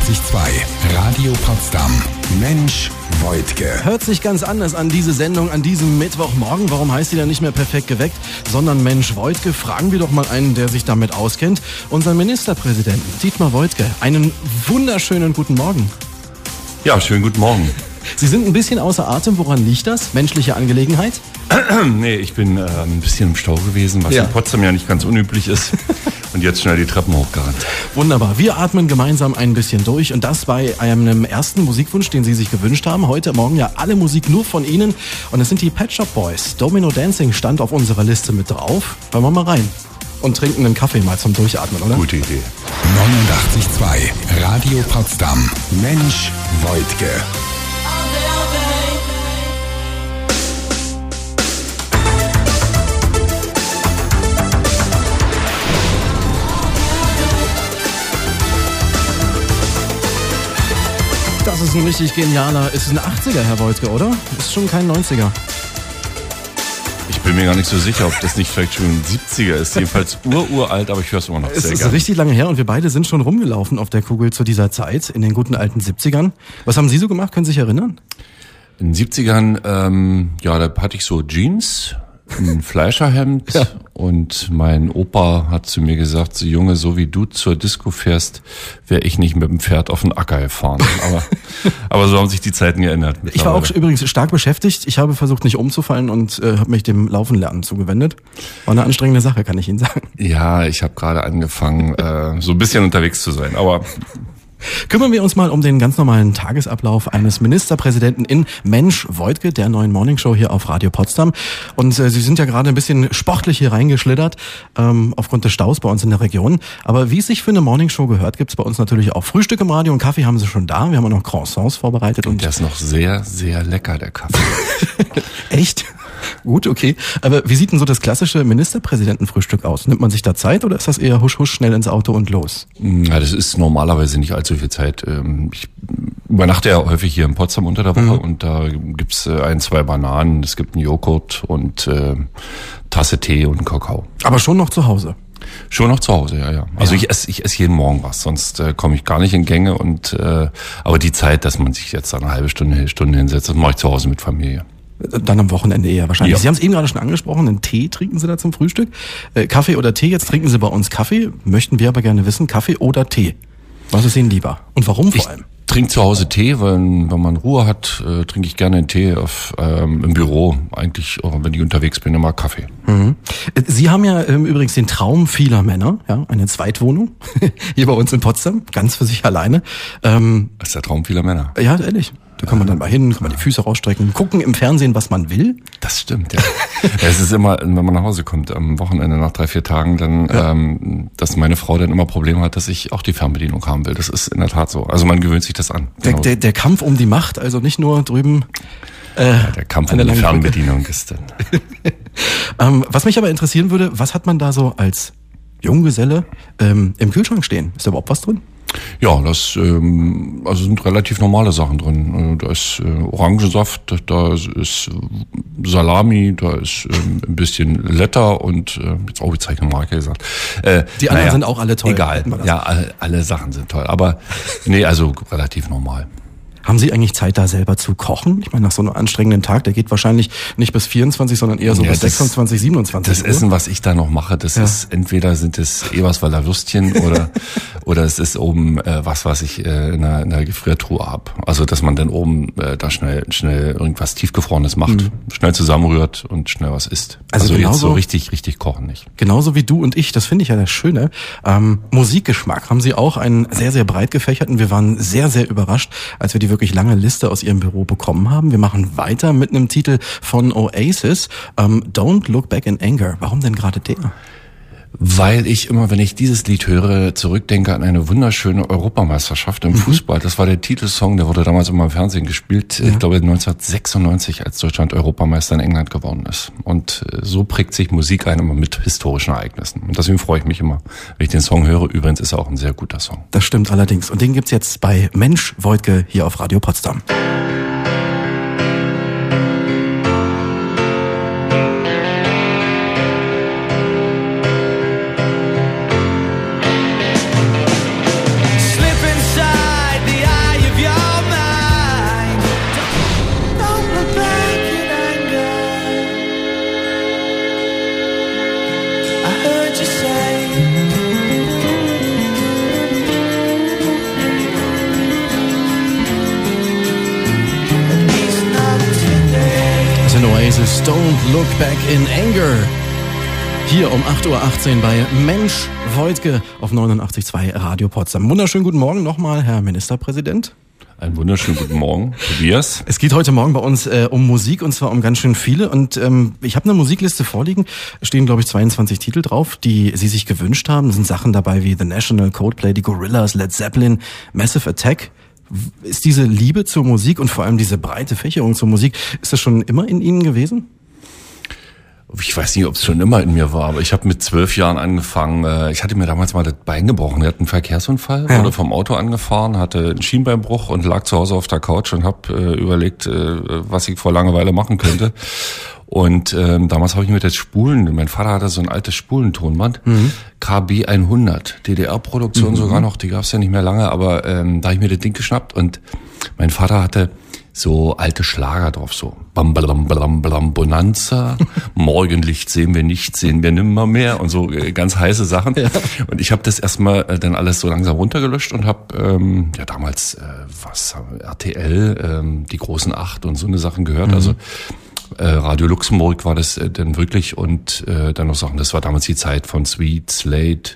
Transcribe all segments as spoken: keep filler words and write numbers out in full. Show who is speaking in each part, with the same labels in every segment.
Speaker 1: neunundachtzig Komma zwei Radio Potsdam. Mensch Wojtke.
Speaker 2: Hört sich ganz anders an, diese Sendung an diesem Mittwochmorgen. Warum heißt sie dann nicht mehr perfekt geweckt, sondern Mensch Wojtke? Fragen wir doch mal einen, der sich damit auskennt. Unseren Ministerpräsidenten, Dietmar Woidke. Einen wunderschönen guten Morgen.
Speaker 3: Ja, schönen guten Morgen.
Speaker 2: Sie sind ein bisschen außer Atem. Woran liegt das? Menschliche Angelegenheit?
Speaker 3: Nee, ich bin äh, ein bisschen im Stau gewesen, was
Speaker 2: Ja.
Speaker 3: in Potsdam ja nicht ganz unüblich ist. Und jetzt schnell die Treppen hochgerannt.
Speaker 2: Wunderbar. Wir atmen gemeinsam ein bisschen durch und das bei einem ersten Musikwunsch, den Sie sich gewünscht haben. Heute Morgen ja alle Musik nur von Ihnen und es sind die Pet Shop Boys. Domino Dancing stand auf unserer Liste mit drauf. Hören wir mal rein und trinken einen Kaffee mal zum Durchatmen, oder?
Speaker 3: Gute Idee.
Speaker 1: neunundachtzig Komma zwei Radio Potsdam. Mensch Wojtke.
Speaker 2: Das ist ein richtig genialer, ist ein achtziger, Herr Woidke, oder? Ist schon kein neunziger.
Speaker 3: Ich bin mir gar nicht so sicher, ob das nicht vielleicht schon ein siebziger ist. Jedenfalls ururalt, aber ich höre es immer noch
Speaker 2: Es
Speaker 3: sehr
Speaker 2: ist
Speaker 3: gerne.
Speaker 2: richtig lange her und wir beide sind schon rumgelaufen auf der Kugel zu dieser Zeit, in den guten alten siebzigern. Was haben Sie so gemacht? Können Sie sich erinnern?
Speaker 3: In den siebzigern, ähm, ja, da hatte ich so Jeans, ein Fleischerhemd
Speaker 2: Ja.
Speaker 3: und mein Opa hat zu mir gesagt, so Junge, so wie du zur Disco fährst, wäre ich nicht mit dem Pferd auf den Acker gefahren. Aber, aber so haben sich die Zeiten geändert.
Speaker 2: Ich war auch übrigens stark beschäftigt. Ich habe versucht, nicht umzufallen und äh, habe mich dem Laufenlernen zugewendet. War eine anstrengende Sache, kann ich Ihnen sagen.
Speaker 3: Ja, ich habe gerade angefangen, äh, so ein bisschen unterwegs zu sein, aber
Speaker 2: Kümmern wir uns mal um den ganz normalen Tagesablauf eines Ministerpräsidenten in Mensch Wojtke, der neuen Morningshow hier auf Radio Potsdam. Und äh, Sie sind ja gerade ein bisschen sportlich hier reingeschlittert, ähm, aufgrund des Staus bei uns in der Region. Aber wie es sich für eine Morningshow gehört, gibt's bei uns natürlich auch Frühstück im Radio und Kaffee haben Sie schon da. Wir haben auch noch Croissants vorbereitet. Und
Speaker 3: der ist noch sehr, sehr lecker, der Kaffee.
Speaker 2: echt? Gut, okay. Aber wie sieht denn so das klassische Ministerpräsidentenfrühstück aus? Nimmt man sich da Zeit oder ist das eher husch husch schnell ins Auto und los?
Speaker 3: Ja, das ist normalerweise nicht allzu viel Zeit. Ich übernachte ja häufig hier in Potsdam unter der Woche mhm. und da gibt's ein, zwei Bananen, es gibt einen Joghurt und äh, Tasse Tee und einen Kakao.
Speaker 2: Aber schon noch zu Hause?
Speaker 3: Schon noch zu Hause, ja, ja. Also
Speaker 2: Ja.
Speaker 3: ich esse ich esse jeden Morgen was, sonst äh, komme ich gar nicht in Gänge. Und äh, aber die Zeit, dass man sich jetzt da eine halbe Stunde, Stunde hinsetzt, das mache ich zu Hause mit Familie.
Speaker 2: Dann am Wochenende eher wahrscheinlich.
Speaker 3: Ja.
Speaker 2: Sie haben es eben gerade schon angesprochen, einen Tee trinken Sie da zum Frühstück. Äh, Kaffee oder Tee, jetzt trinken Sie bei uns Kaffee. Möchten wir aber gerne wissen, Kaffee oder Tee? Was ist Ihnen lieber? Und warum vor
Speaker 3: Ich
Speaker 2: allem?
Speaker 3: trinke zu Hause Tee, weil wenn man Ruhe hat, äh, trinke ich gerne einen Tee auf, ähm, im Büro. Eigentlich, auch wenn ich unterwegs bin, immer Kaffee.
Speaker 2: Mhm. Sie haben ja ähm, übrigens den Traum vieler Männer, ja, eine Zweitwohnung hier bei uns in Potsdam, ganz für sich alleine. Ähm,
Speaker 3: Das ist der Traum vieler Männer.
Speaker 2: ja, ehrlich. Da kann man dann mal hin, kann man die Füße rausstrecken, gucken im Fernsehen, was man will.
Speaker 3: Das stimmt, ja. Es ist immer, wenn man nach Hause kommt, am Wochenende nach drei, vier Tagen, dann, ja. ähm, dass meine Frau dann immer Probleme hat, dass ich auch die Fernbedienung haben will. Das ist in der Tat so. Also man gewöhnt sich das an.
Speaker 2: Der,
Speaker 3: Genau.
Speaker 2: der, der Kampf um die Macht, also nicht nur drüben. Äh,
Speaker 3: Ja, der Kampf um
Speaker 2: eine
Speaker 3: die
Speaker 2: lange Brücke.
Speaker 3: Fernbedienung ist dann.
Speaker 2: ähm, was mich aber interessieren würde, was hat man da so als Junggeselle ähm, im Kühlschrank stehen? Ist da überhaupt was drin?
Speaker 3: Ja, das ähm, also sind relativ normale Sachen drin. Äh, Da ist äh, Orangensaft, da ist äh, Salami, da ist ähm, ein bisschen Letter und äh, jetzt auch jetzt habe ich eine Marke gesagt. Äh,
Speaker 2: Die anderen
Speaker 3: naja,
Speaker 2: sind auch alle toll.
Speaker 3: Egal,
Speaker 2: Hätten wir das.
Speaker 3: ja, alle, alle Sachen sind toll. Aber nee, also relativ normal.
Speaker 2: Haben Sie eigentlich Zeit, da selber zu kochen? Ich meine, nach so einem anstrengenden Tag, der geht wahrscheinlich nicht bis vierundzwanzig, sondern eher so
Speaker 3: Ja,
Speaker 2: bis
Speaker 3: das-
Speaker 2: sechsundzwanzig, siebenundzwanzig
Speaker 3: Das
Speaker 2: Uhr.
Speaker 3: Essen, was ich da noch mache, das
Speaker 2: Ja.
Speaker 3: ist entweder sind es Eberswalder Würstchen oder oder es ist oben äh, was, was ich äh, in, einer, in einer Gefriertruhe habe. Also dass man dann oben äh, da schnell schnell irgendwas tiefgefrorenes macht,
Speaker 2: Mhm.
Speaker 3: schnell zusammenrührt und schnell was isst.
Speaker 2: Also
Speaker 3: Also, jetzt so
Speaker 2: genauso-
Speaker 3: richtig richtig kochen nicht.
Speaker 2: Genauso wie du und ich, das finde ich ja das Schöne. Ähm, Musikgeschmack haben Sie auch einen sehr, sehr breit gefächerten. Wir waren sehr, sehr überrascht, als wir die wirklich lange Liste aus Ihrem Büro bekommen haben. Wir machen weiter mit einem Titel von Oasis, ähm, Don't Look Back in Anger. Warum denn gerade der?
Speaker 3: Weil ich immer, wenn ich dieses Lied höre, zurückdenke an eine wunderschöne Europameisterschaft im Fußball. Das war der Titelsong, der wurde damals immer im Fernsehen gespielt. Ich glaube neunzehnhundertsechsundneunzig, als Deutschland Europameister in England geworden ist. Und äh, so prägt sich Musik ein immer mit historischen Ereignissen. Und deswegen freue ich mich immer, wenn ich den Song höre. Übrigens ist er auch ein sehr guter Song.
Speaker 2: Das stimmt allerdings. Und den gibt's jetzt bei Mensch Wojtke hier auf Radio Potsdam.
Speaker 4: Slip inside
Speaker 2: Don't Look Back in Anger. Hier um acht Uhr achtzehn bei Mensch Wojtke auf neunundachtzig Komma zwei Radio Potsdam. Wunderschönen guten Morgen nochmal, Herr Ministerpräsident.
Speaker 3: Einen wunderschönen guten Morgen, Tobias.
Speaker 2: Es geht heute Morgen bei uns äh, um Musik und zwar um ganz schön viele und ähm, ich habe eine Musikliste vorliegen, stehen glaube ich zweiundzwanzig Titel drauf, die Sie sich gewünscht haben. Da sind Sachen dabei wie The National, Coldplay, die Gorillaz, Led Zeppelin, Massive Attack. Ist diese Liebe zur Musik und vor allem diese breite Fächerung zur Musik, ist das schon immer in Ihnen gewesen?
Speaker 3: Ich weiß nicht, ob es schon immer in mir war, aber ich habe mit zwölf Jahren angefangen. Ich hatte mir damals mal das Bein gebrochen. Ich hatte einen Verkehrsunfall, ja. Wurde vom Auto angefahren, hatte einen Schienbeinbruch und lag zu Hause auf der Couch und habe äh, überlegt, äh, was ich vor Langeweile machen könnte. Und ähm, damals habe ich mir das Spulen, mein Vater hatte so ein altes Spulentonband, mhm. K B hundert, D D R-Produktion mhm. sogar noch, die gab's ja nicht mehr lange, aber ähm, da habe ich mir das Ding geschnappt und mein Vater hatte so alte Schlager drauf, so Bam Bam Bam Bam Bonanza, Morgenlicht sehen wir nicht, sehen wir nimmer mehr und so äh, ganz heiße Sachen. Ja. Und ich habe das erstmal äh, dann alles so langsam runtergelöscht und habe ähm, ja damals äh, was R T L, ähm, die großen Acht und so eine Sachen gehört, mhm. also Äh, Radio Luxemburg war das äh, denn wirklich und äh, dann noch Sachen, das war damals die Zeit von Sweet, Slate,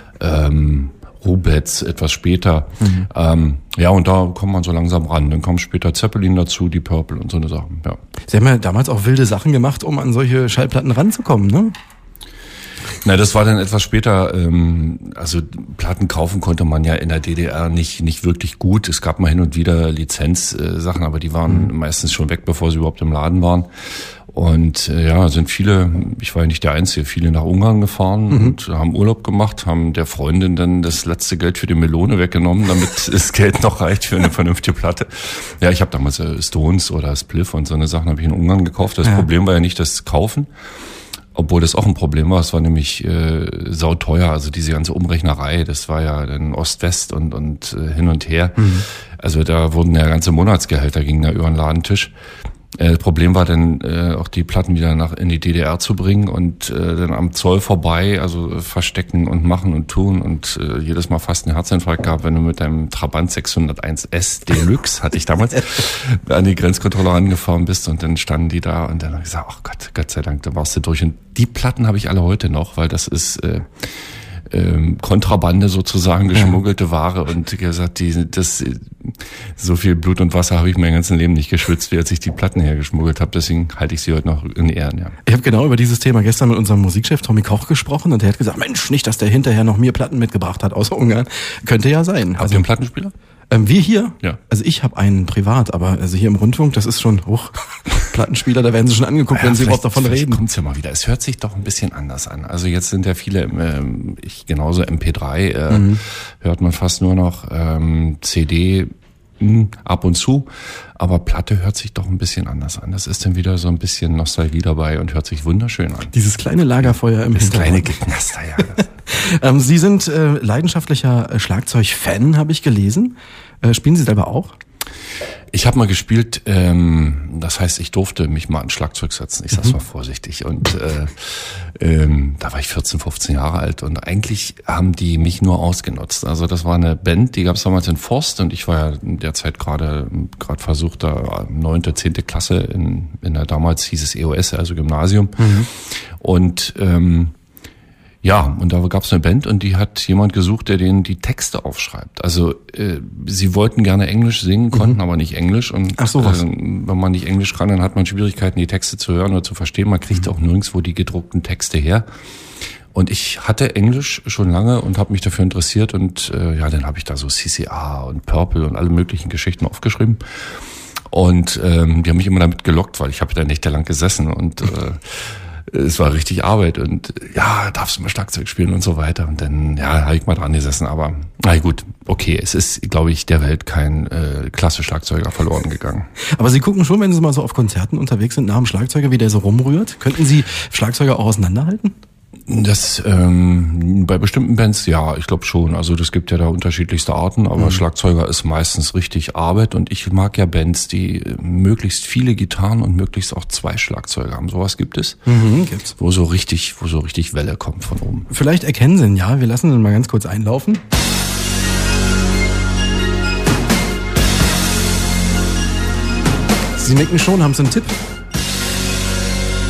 Speaker 3: ähm, Rubetz, etwas später. Mhm. Ähm, ja, und da kommt man so langsam ran. Dann kommt später Zeppelin dazu, die Purple und so eine Sachen, ja.
Speaker 2: Sie haben ja damals auch wilde Sachen gemacht, um an solche Schallplatten ranzukommen, ne?
Speaker 3: Na, das war dann etwas später, ähm, also Platten kaufen konnte man ja in der D D R nicht nicht wirklich gut. Es gab mal hin und wieder Lizenzsachen, äh, aber die waren mhm. meistens schon weg, bevor sie überhaupt im Laden waren. Und äh, ja, sind viele, ich war ja nicht der Einzige, viele nach Ungarn gefahren mhm. und haben Urlaub gemacht, haben der Freundin dann das letzte Geld für die Melone weggenommen, damit das Geld noch reicht für eine vernünftige Platte. Ja, ich habe damals äh, Stones oder Spliff und so eine Sachen habe ich in Ungarn gekauft. Das ja. Problem war ja nicht das Kaufen, obwohl das auch ein Problem war. Es war nämlich äh, sauteuer, also diese ganze Umrechnerei, das war ja dann Ost-West und und äh, hin und her. Mhm. Also da wurden ja ganze Monatsgehälter gingen da über den Ladentisch. Äh, das Problem war dann äh, auch die Platten wieder nach in die D D R zu bringen und äh, dann am Zoll vorbei, also äh, verstecken und machen und tun und äh, jedes Mal fast einen Herzinfarkt gehabt, wenn du mit deinem Trabant sechshunderteins S Deluxe, hatte ich damals, an die Grenzkontrolle angefahren bist und dann standen die da und dann habe ich gesagt, ach Gott, Gott sei Dank, da warst du durch. Und die Platten habe ich alle heute noch, weil das ist äh, ähm, Kontrabande sozusagen, geschmuggelte ja. Ware und gesagt, die, das so viel Blut und Wasser habe ich mein ganzes Leben nicht geschwitzt, wie als ich die Platten hergeschmuggelt habe. Deswegen halte ich sie heute noch in Ehren. Ja.
Speaker 2: Ich habe genau über dieses Thema gestern mit unserem Musikchef Tommy Koch gesprochen und der hat gesagt, Mensch, nicht, dass der hinterher noch mir Platten mitgebracht hat aus Ungarn. Könnte ja sein.
Speaker 3: Habt ihr einen Plattenspieler?
Speaker 2: Ähm, wir hier?
Speaker 3: Ja.
Speaker 2: Also ich habe einen privat, aber also hier im Rundfunk, das ist schon hoch. Plattenspieler, da werden sie schon angeguckt, ja, wenn sie überhaupt davon reden.
Speaker 3: Kommt's ja mal wieder. Es hört sich doch ein bisschen anders an. Also jetzt sind ja viele, ähm, ich genauso M P drei, äh, mhm. hört man fast nur noch ähm, C D mh, ab und zu, aber Platte hört sich doch ein bisschen anders an. Das ist dann wieder so ein bisschen Nostalgie dabei und hört sich wunderschön an.
Speaker 2: Dieses kleine Lagerfeuer im
Speaker 3: Das kleine Geknaster, ja.
Speaker 2: ähm, Sie sind äh, leidenschaftlicher Schlagzeug-Fan, habe ich gelesen. Äh, spielen Sie selber auch?
Speaker 3: Ich habe mal gespielt, ähm, das heißt, ich durfte mich mal an Schlagzeug setzen. Ich sag's mhm. mal vorsichtig. Und äh, ähm, da war ich vierzehn, fünfzehn Jahre alt und eigentlich haben die mich nur ausgenutzt. Also das war eine Band, die gab's damals in Forst und ich war ja in der Zeit gerade gerade versucht, da neunte, zehnte Klasse in, in der damals hieß es E O S, also Gymnasium. Mhm. Und ähm, ja, und da gab's eine Band und die hat jemand gesucht, der denen die Texte aufschreibt. Also äh, sie wollten gerne Englisch singen, konnten mhm. aber nicht Englisch. Und
Speaker 2: Ach so, was?
Speaker 3: Äh, wenn man nicht Englisch kann, dann hat man Schwierigkeiten, die Texte zu hören oder zu verstehen. Man kriegt mhm. auch nirgendwo die gedruckten Texte her. Und ich hatte Englisch schon lange und habe mich dafür interessiert. Und äh, ja, dann habe ich da so C C A und Purple und alle möglichen Geschichten aufgeschrieben. Und ähm, die haben mich immer damit gelockt, weil ich habe da nächtelang gesessen und äh, es war richtig Arbeit und ja, darfst du mal Schlagzeug spielen und so weiter. Und dann, ja, habe ich mal dran gesessen. Aber na gut, okay, es ist, glaube ich, der Welt kein äh, klasse Schlagzeuger verloren gegangen.
Speaker 2: Aber Sie gucken schon, wenn Sie mal so auf Konzerten unterwegs sind, nach dem Schlagzeuger, wie der so rumrührt. Könnten Sie Schlagzeuger auch auseinanderhalten?
Speaker 3: Das ähm, bei bestimmten Bands, ja, ich glaube schon. Also das gibt ja da unterschiedlichste Arten, aber mhm. Schlagzeuger ist meistens richtig Arbeit und ich mag ja Bands, die möglichst viele Gitarren und möglichst auch zwei Schlagzeuger haben. Sowas gibt es,
Speaker 2: mhm, gibt's.
Speaker 3: Wo so richtig, wo so richtig Welle kommt von oben.
Speaker 2: Vielleicht erkennen Sie ihn, ja. Wir lassen ihn mal ganz kurz einlaufen. Sie nicken schon, haben Sie einen Tipp?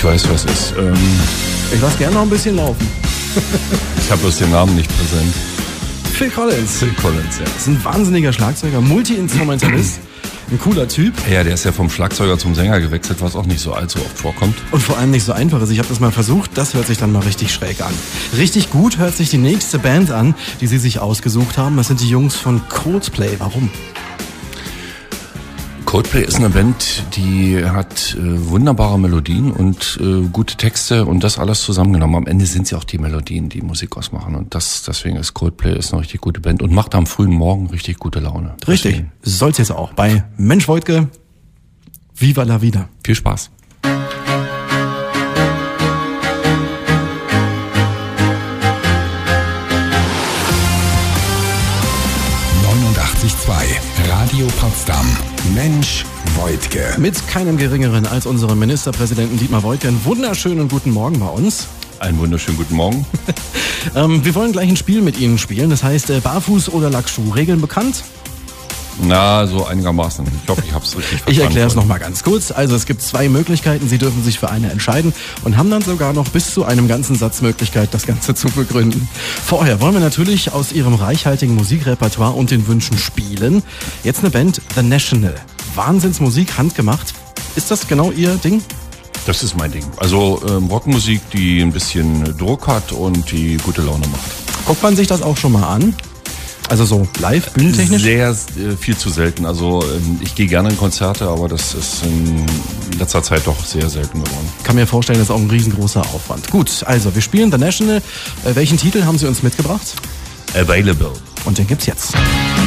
Speaker 3: Ich weiß, was es ist. Ähm,
Speaker 2: Ich lasse gerne noch ein bisschen laufen.
Speaker 3: ich habe bloß den Namen nicht präsent.
Speaker 2: Phil Collins.
Speaker 3: Phil Collins, ja.
Speaker 2: Das ist ein wahnsinniger Schlagzeuger, Multi-Instrumentalist. Ein cooler Typ.
Speaker 3: Ja, der ist ja vom Schlagzeuger zum Sänger gewechselt, was auch nicht so allzu oft vorkommt.
Speaker 2: Und vor allem nicht so einfach ist. Ich habe das mal versucht, das hört sich dann mal richtig schräg an. Richtig gut hört sich die nächste Band an, die sie sich ausgesucht haben. Das sind die Jungs von Coldplay. Warum?
Speaker 3: Coldplay ist eine Band, die hat äh, wunderbare Melodien und äh, gute Texte und das alles zusammengenommen. Am Ende sind sie auch die Melodien, die Musik ausmachen. Und das deswegen ist Coldplay ist eine richtig gute Band und macht am frühen Morgen richtig gute Laune.
Speaker 2: Richtig,
Speaker 3: Deswegen.
Speaker 2: soll's jetzt auch. Bei Mensch Wojtke, Viva la Vida.
Speaker 3: Viel Spaß.
Speaker 1: neunundachtzig Komma zwei Radio Potsdam. Mensch Wojtke.
Speaker 2: Mit keinem Geringeren als unserem Ministerpräsidenten Dietmar Woidke. Einen wunderschönen guten Morgen bei uns.
Speaker 3: Einen wunderschönen guten Morgen.
Speaker 2: ähm, wir wollen gleich ein Spiel mit Ihnen spielen. Das heißt äh, Barfuß oder Lackschuh. Regeln bekannt?
Speaker 3: Na, so einigermaßen. Ich hoffe, ich habe es richtig verstanden.
Speaker 2: Ich erkläre es nochmal ganz kurz. Also es gibt zwei Möglichkeiten. Sie dürfen sich für eine entscheiden und haben dann sogar noch bis zu einem ganzen Satz Möglichkeit, das Ganze zu begründen. Vorher wollen wir natürlich aus Ihrem reichhaltigen Musikrepertoire und den Wünschen spielen. Jetzt eine Band, The National. Wahnsinnsmusik, handgemacht. Ist das genau Ihr Ding?
Speaker 3: Das ist mein Ding. Also ähm, Rockmusik, die ein bisschen Druck hat und die gute Laune macht.
Speaker 2: Guckt man sich das auch schon mal an? Also so live, bühnentechnisch?
Speaker 3: Sehr, äh, viel zu selten. Also ähm, ich gehe gerne in Konzerte, aber das ist in letzter Zeit doch sehr selten geworden.
Speaker 2: Kann mir vorstellen, das ist auch ein riesengroßer Aufwand. Gut, also wir spielen The National. Äh, welchen Titel haben Sie uns mitgebracht?
Speaker 3: Available.
Speaker 2: Und den gibt's jetzt.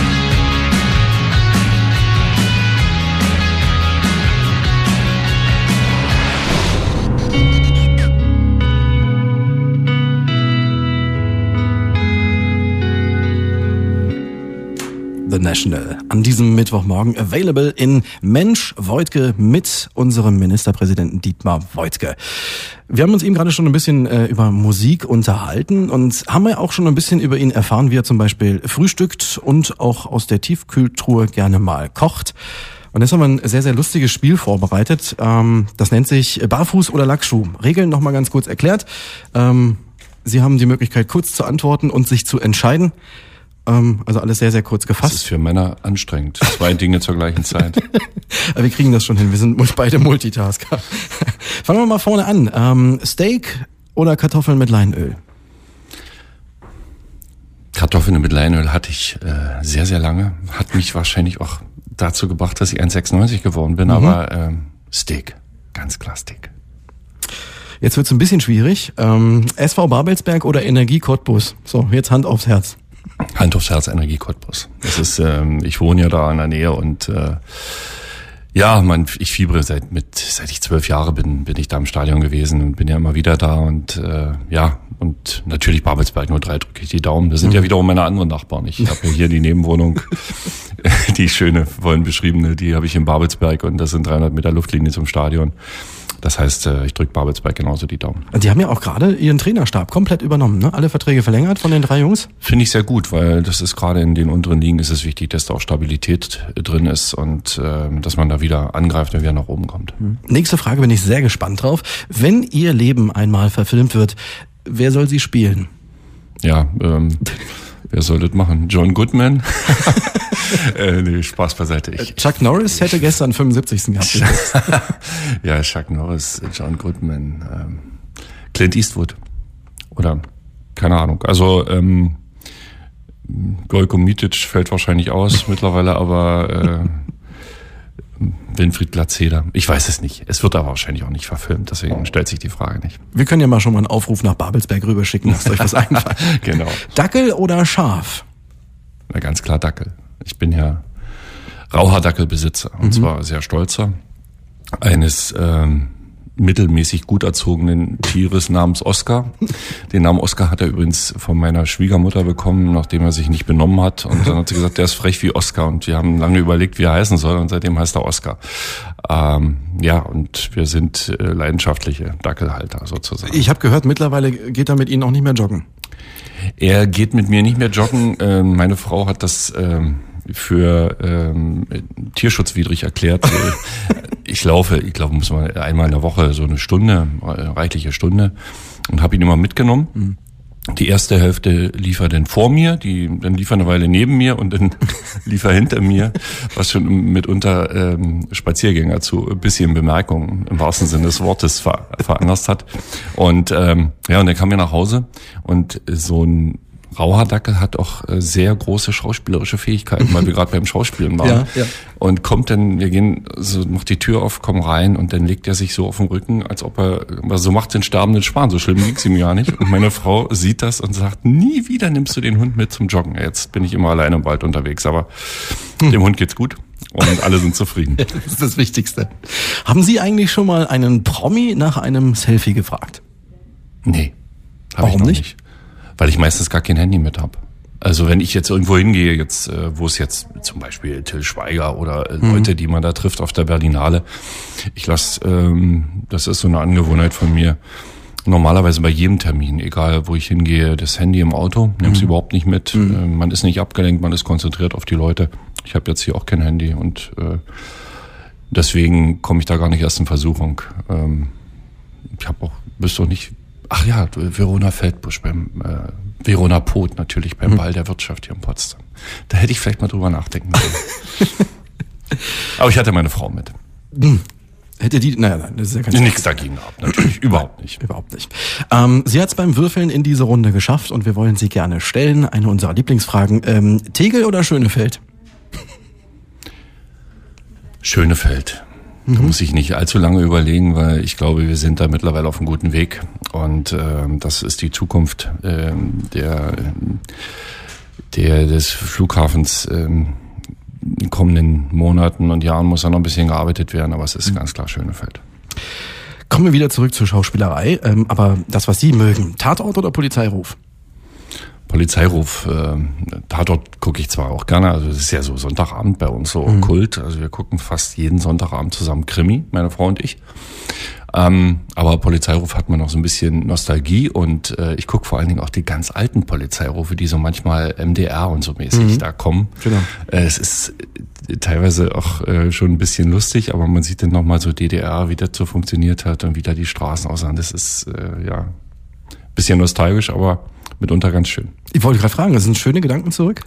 Speaker 2: The National. An diesem Mittwochmorgen available in Mensch Wojtke mit unserem Ministerpräsidenten Dietmar Woidke. Wir haben uns eben gerade schon ein bisschen äh, über Musik unterhalten und haben ja auch schon ein bisschen über ihn erfahren, wie er zum Beispiel frühstückt und auch aus der Tiefkühltruhe gerne mal kocht. Und jetzt haben wir ein sehr, sehr lustiges Spiel vorbereitet. Ähm, das nennt sich Barfuß oder Lackschuh. Regeln nochmal ganz kurz erklärt. Ähm, Sie haben die Möglichkeit, kurz zu antworten und sich zu entscheiden. Also alles sehr, sehr kurz gefasst.
Speaker 3: Das ist für Männer anstrengend. Zwei Dinge zur gleichen Zeit.
Speaker 2: Aber wir kriegen das schon hin. Wir sind beide Multitasker. Fangen wir mal vorne an. Ähm, Steak oder Kartoffeln mit Leinöl?
Speaker 3: Kartoffeln mit Leinöl hatte ich äh, sehr, sehr lange. Hat mich wahrscheinlich auch dazu gebracht, dass ich eins Komma sechsundneunzig geworden bin. Mhm. Aber ähm, Steak. Ganz klar Steak.
Speaker 2: Jetzt wird's ein bisschen schwierig. Ähm, S V Babelsberg oder Energie Cottbus? So, jetzt Hand aufs Herz.
Speaker 3: Hand aufs Herz, Energie Cottbus. Das ist, ähm, ich wohne ja da in der Nähe und äh, ja, man, ich fiebere seit mit seit ich zwölf Jahre bin, bin ich da im Stadion gewesen und bin ja immer wieder da und äh, ja und natürlich Babelsberg, nur drei drücke ich die Daumen. Das sind mhm. ja wiederum meine anderen Nachbarn. Ich habe ja hier die Nebenwohnung, die schöne, vorhin beschriebene, die habe ich in Babelsberg und das sind dreihundert Meter Luftlinie zum Stadion. Das heißt, ich drücke Babelsberg genauso die Daumen.
Speaker 2: Und die haben ja auch gerade ihren Trainerstab komplett übernommen, ne? Alle Verträge verlängert von den drei Jungs?
Speaker 3: Finde ich sehr gut, weil das ist gerade in den unteren Ligen ist es wichtig, dass da auch Stabilität drin ist und äh, dass man da wieder angreift und wieder nach oben kommt.
Speaker 2: Mhm. Nächste Frage, bin ich sehr gespannt drauf. Wenn Ihr Leben einmal verfilmt wird, wer soll Sie spielen?
Speaker 3: Ja, ähm, wer soll das machen? John Goodman? äh, nee, Spaß beiseite. Ich,
Speaker 2: Chuck Norris hätte gestern fünfundsiebzigsten gehabt.
Speaker 3: Ja, Chuck Norris, John Goodman, ähm, Clint Eastwood oder keine Ahnung. Also ähm, Gojko Mitic fällt wahrscheinlich aus mittlerweile, aber äh, Winfried Glatzeder. Ich weiß es nicht. Es wird aber wahrscheinlich auch nicht verfilmt, deswegen stellt sich die Frage nicht.
Speaker 2: Wir können ja mal schon mal einen Aufruf nach Babelsberg rüberschicken, lasst euch was einfallen.
Speaker 3: Genau.
Speaker 2: Dackel oder Schaf?
Speaker 3: Na, ganz klar Dackel. Ich bin ja Rauhaar-Dackelbesitzer und mhm. zwar sehr stolzer. Eines ähm, mittelmäßig gut erzogenen Tieres namens Oscar. Den Namen Oscar hat er übrigens von meiner Schwiegermutter bekommen, nachdem er sich nicht benommen hat. Und dann hat sie gesagt, der ist frech wie Oscar. Und wir haben lange überlegt, wie er heißen soll. Und seitdem heißt er Oscar. Ähm, ja, und wir sind äh, leidenschaftliche Dackelhalter sozusagen.
Speaker 2: Ich habe gehört, mittlerweile geht er mit Ihnen auch nicht mehr joggen.
Speaker 3: Er geht mit mir nicht mehr joggen. Ähm, meine Frau hat das ähm, für ähm, tierschutzwidrig erklärt. ich laufe, ich glaube, muss man einmal in der Woche so eine Stunde, eine reichliche Stunde, und habe ihn immer mitgenommen. Mhm. Die erste Hälfte lief er dann vor mir, die dann lief er eine Weile neben mir und dann lief er hinter mir, was schon mitunter ähm, Spaziergänger zu ein bisschen Bemerkungen im wahrsten Sinne des Wortes ver veranlasst hat. Und ähm, ja, und dann kam er nach Hause, und so ein Rauhaardackel hat auch sehr große schauspielerische Fähigkeiten, weil wir gerade beim Schauspielen waren. Ja, ja. Und kommt dann, wir gehen so, macht die Tür auf, kommen rein, und dann legt er sich so auf den Rücken, als ob er, was so macht den sterbenden Schwan, so schlimm liegt's ihm ja nicht. Und meine Frau sieht das und sagt, nie wieder nimmst du den Hund mit zum Joggen. Jetzt bin ich immer alleine im Wald unterwegs, aber hm. dem Hund geht's gut und alle sind zufrieden.
Speaker 2: Das ist das Wichtigste. Haben Sie eigentlich schon mal einen Promi nach einem Selfie gefragt?
Speaker 3: Nee.
Speaker 2: Warum ich noch nicht? nicht?
Speaker 3: Weil ich meistens gar kein Handy mit habe. Also wenn ich jetzt irgendwo hingehe, jetzt wo es jetzt zum Beispiel Till Schweiger oder mhm. Leute, die man da trifft auf der Berlinale, ich lasse, ähm, das ist so eine Angewohnheit von mir, normalerweise bei jedem Termin, egal wo ich hingehe, das Handy im Auto, nimm's mhm. überhaupt nicht mit. Mhm. Äh, man ist nicht abgelenkt, man ist konzentriert auf die Leute. Ich habe jetzt hier auch kein Handy, und äh, deswegen komme ich da gar nicht erst in Versuchung. Ähm, ich habe auch, bist doch nicht... Ach ja, Verona Feldbusch beim äh, Verona Poth natürlich beim hm. Ball der Wirtschaft hier in Potsdam. Da hätte ich vielleicht mal drüber nachdenken können. Aber ich hatte meine Frau mit.
Speaker 2: Hm. Hätte die, naja, nein, das ist ja kein
Speaker 3: Nichts dagegen gehabt, natürlich, überhaupt nicht.
Speaker 2: Überhaupt nicht. Ähm, sie hat es beim Würfeln in diese Runde geschafft, und wir wollen sie gerne stellen. Eine unserer Lieblingsfragen. Ähm, Tegel oder Schönefeld? Schönefeld.
Speaker 3: Da muss ich nicht allzu lange überlegen, weil ich glaube, wir sind da mittlerweile auf einem guten Weg, und äh, das ist die Zukunft äh, der, der des Flughafens. Äh, in den kommenden Monaten und Jahren muss da noch ein bisschen gearbeitet werden, aber es ist ganz klar Schönefeld.
Speaker 2: Kommen wir wieder zurück zur Schauspielerei, ähm, aber das, was Sie mögen, Tatort oder Polizeiruf?
Speaker 3: Polizeiruf, äh, Tatort gucke ich zwar auch gerne, also das ist ja so Sonntagabend bei uns, so mhm. Kult, also wir gucken fast jeden Sonntagabend zusammen Krimi, meine Frau und ich. Ähm, aber Polizeiruf hat man noch so ein bisschen Nostalgie, und äh, ich gucke vor allen Dingen auch die ganz alten Polizeirufe, die so manchmal M D R und so mäßig mhm. da kommen. Genau. Äh, es ist teilweise auch äh, schon ein bisschen lustig, aber man sieht dann nochmal so D D R, wie das so funktioniert hat und wie da die Straßen aussahen. Das ist äh, ja ein bisschen nostalgisch, aber mitunter ganz schön.
Speaker 2: Ich wollte gerade fragen, das sind schöne Gedanken zurück?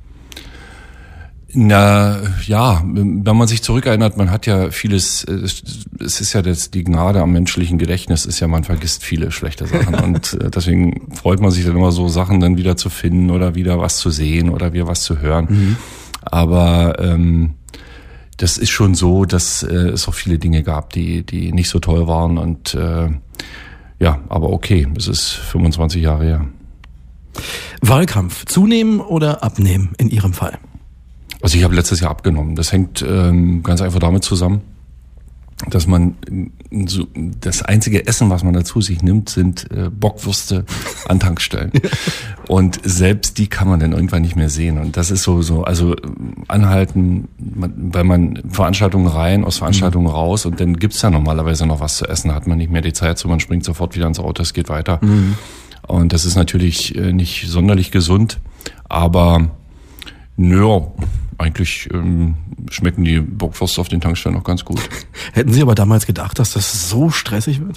Speaker 3: Na ja, wenn man sich zurückerinnert, man hat ja vieles, es ist ja das, die Gnade am menschlichen Gedächtnis ist ja, man vergisst viele schlechte Sachen, und deswegen freut man sich dann immer so, Sachen dann wieder zu finden oder wieder was zu sehen oder wieder was zu hören. Mhm. Aber ähm, das ist schon so, dass äh, es auch viele Dinge gab, die die nicht so toll waren, und äh, ja, aber okay, es ist fünfundzwanzig Jahre her.
Speaker 2: Wahlkampf, zunehmen oder abnehmen in Ihrem Fall?
Speaker 3: Also ich habe letztes Jahr abgenommen. Das hängt ähm, ganz einfach damit zusammen, dass man so, das einzige Essen, was man dazu sich nimmt, sind äh, Bockwürste an Tankstellen. Und selbst die kann man dann irgendwann nicht mehr sehen. Und das ist so, so also anhalten, man, weil man Veranstaltungen rein, aus Veranstaltungen mhm. raus, und dann gibt's ja normalerweise noch was zu essen, hat man nicht mehr die Zeit zu, man springt sofort wieder ins Auto, es geht weiter. Mhm. Und das ist natürlich äh, nicht sonderlich gesund, aber nö, eigentlich ähm, schmecken die Bockwürste auf den Tankstellen auch ganz gut.
Speaker 2: Hätten Sie aber damals gedacht, dass das so stressig wird?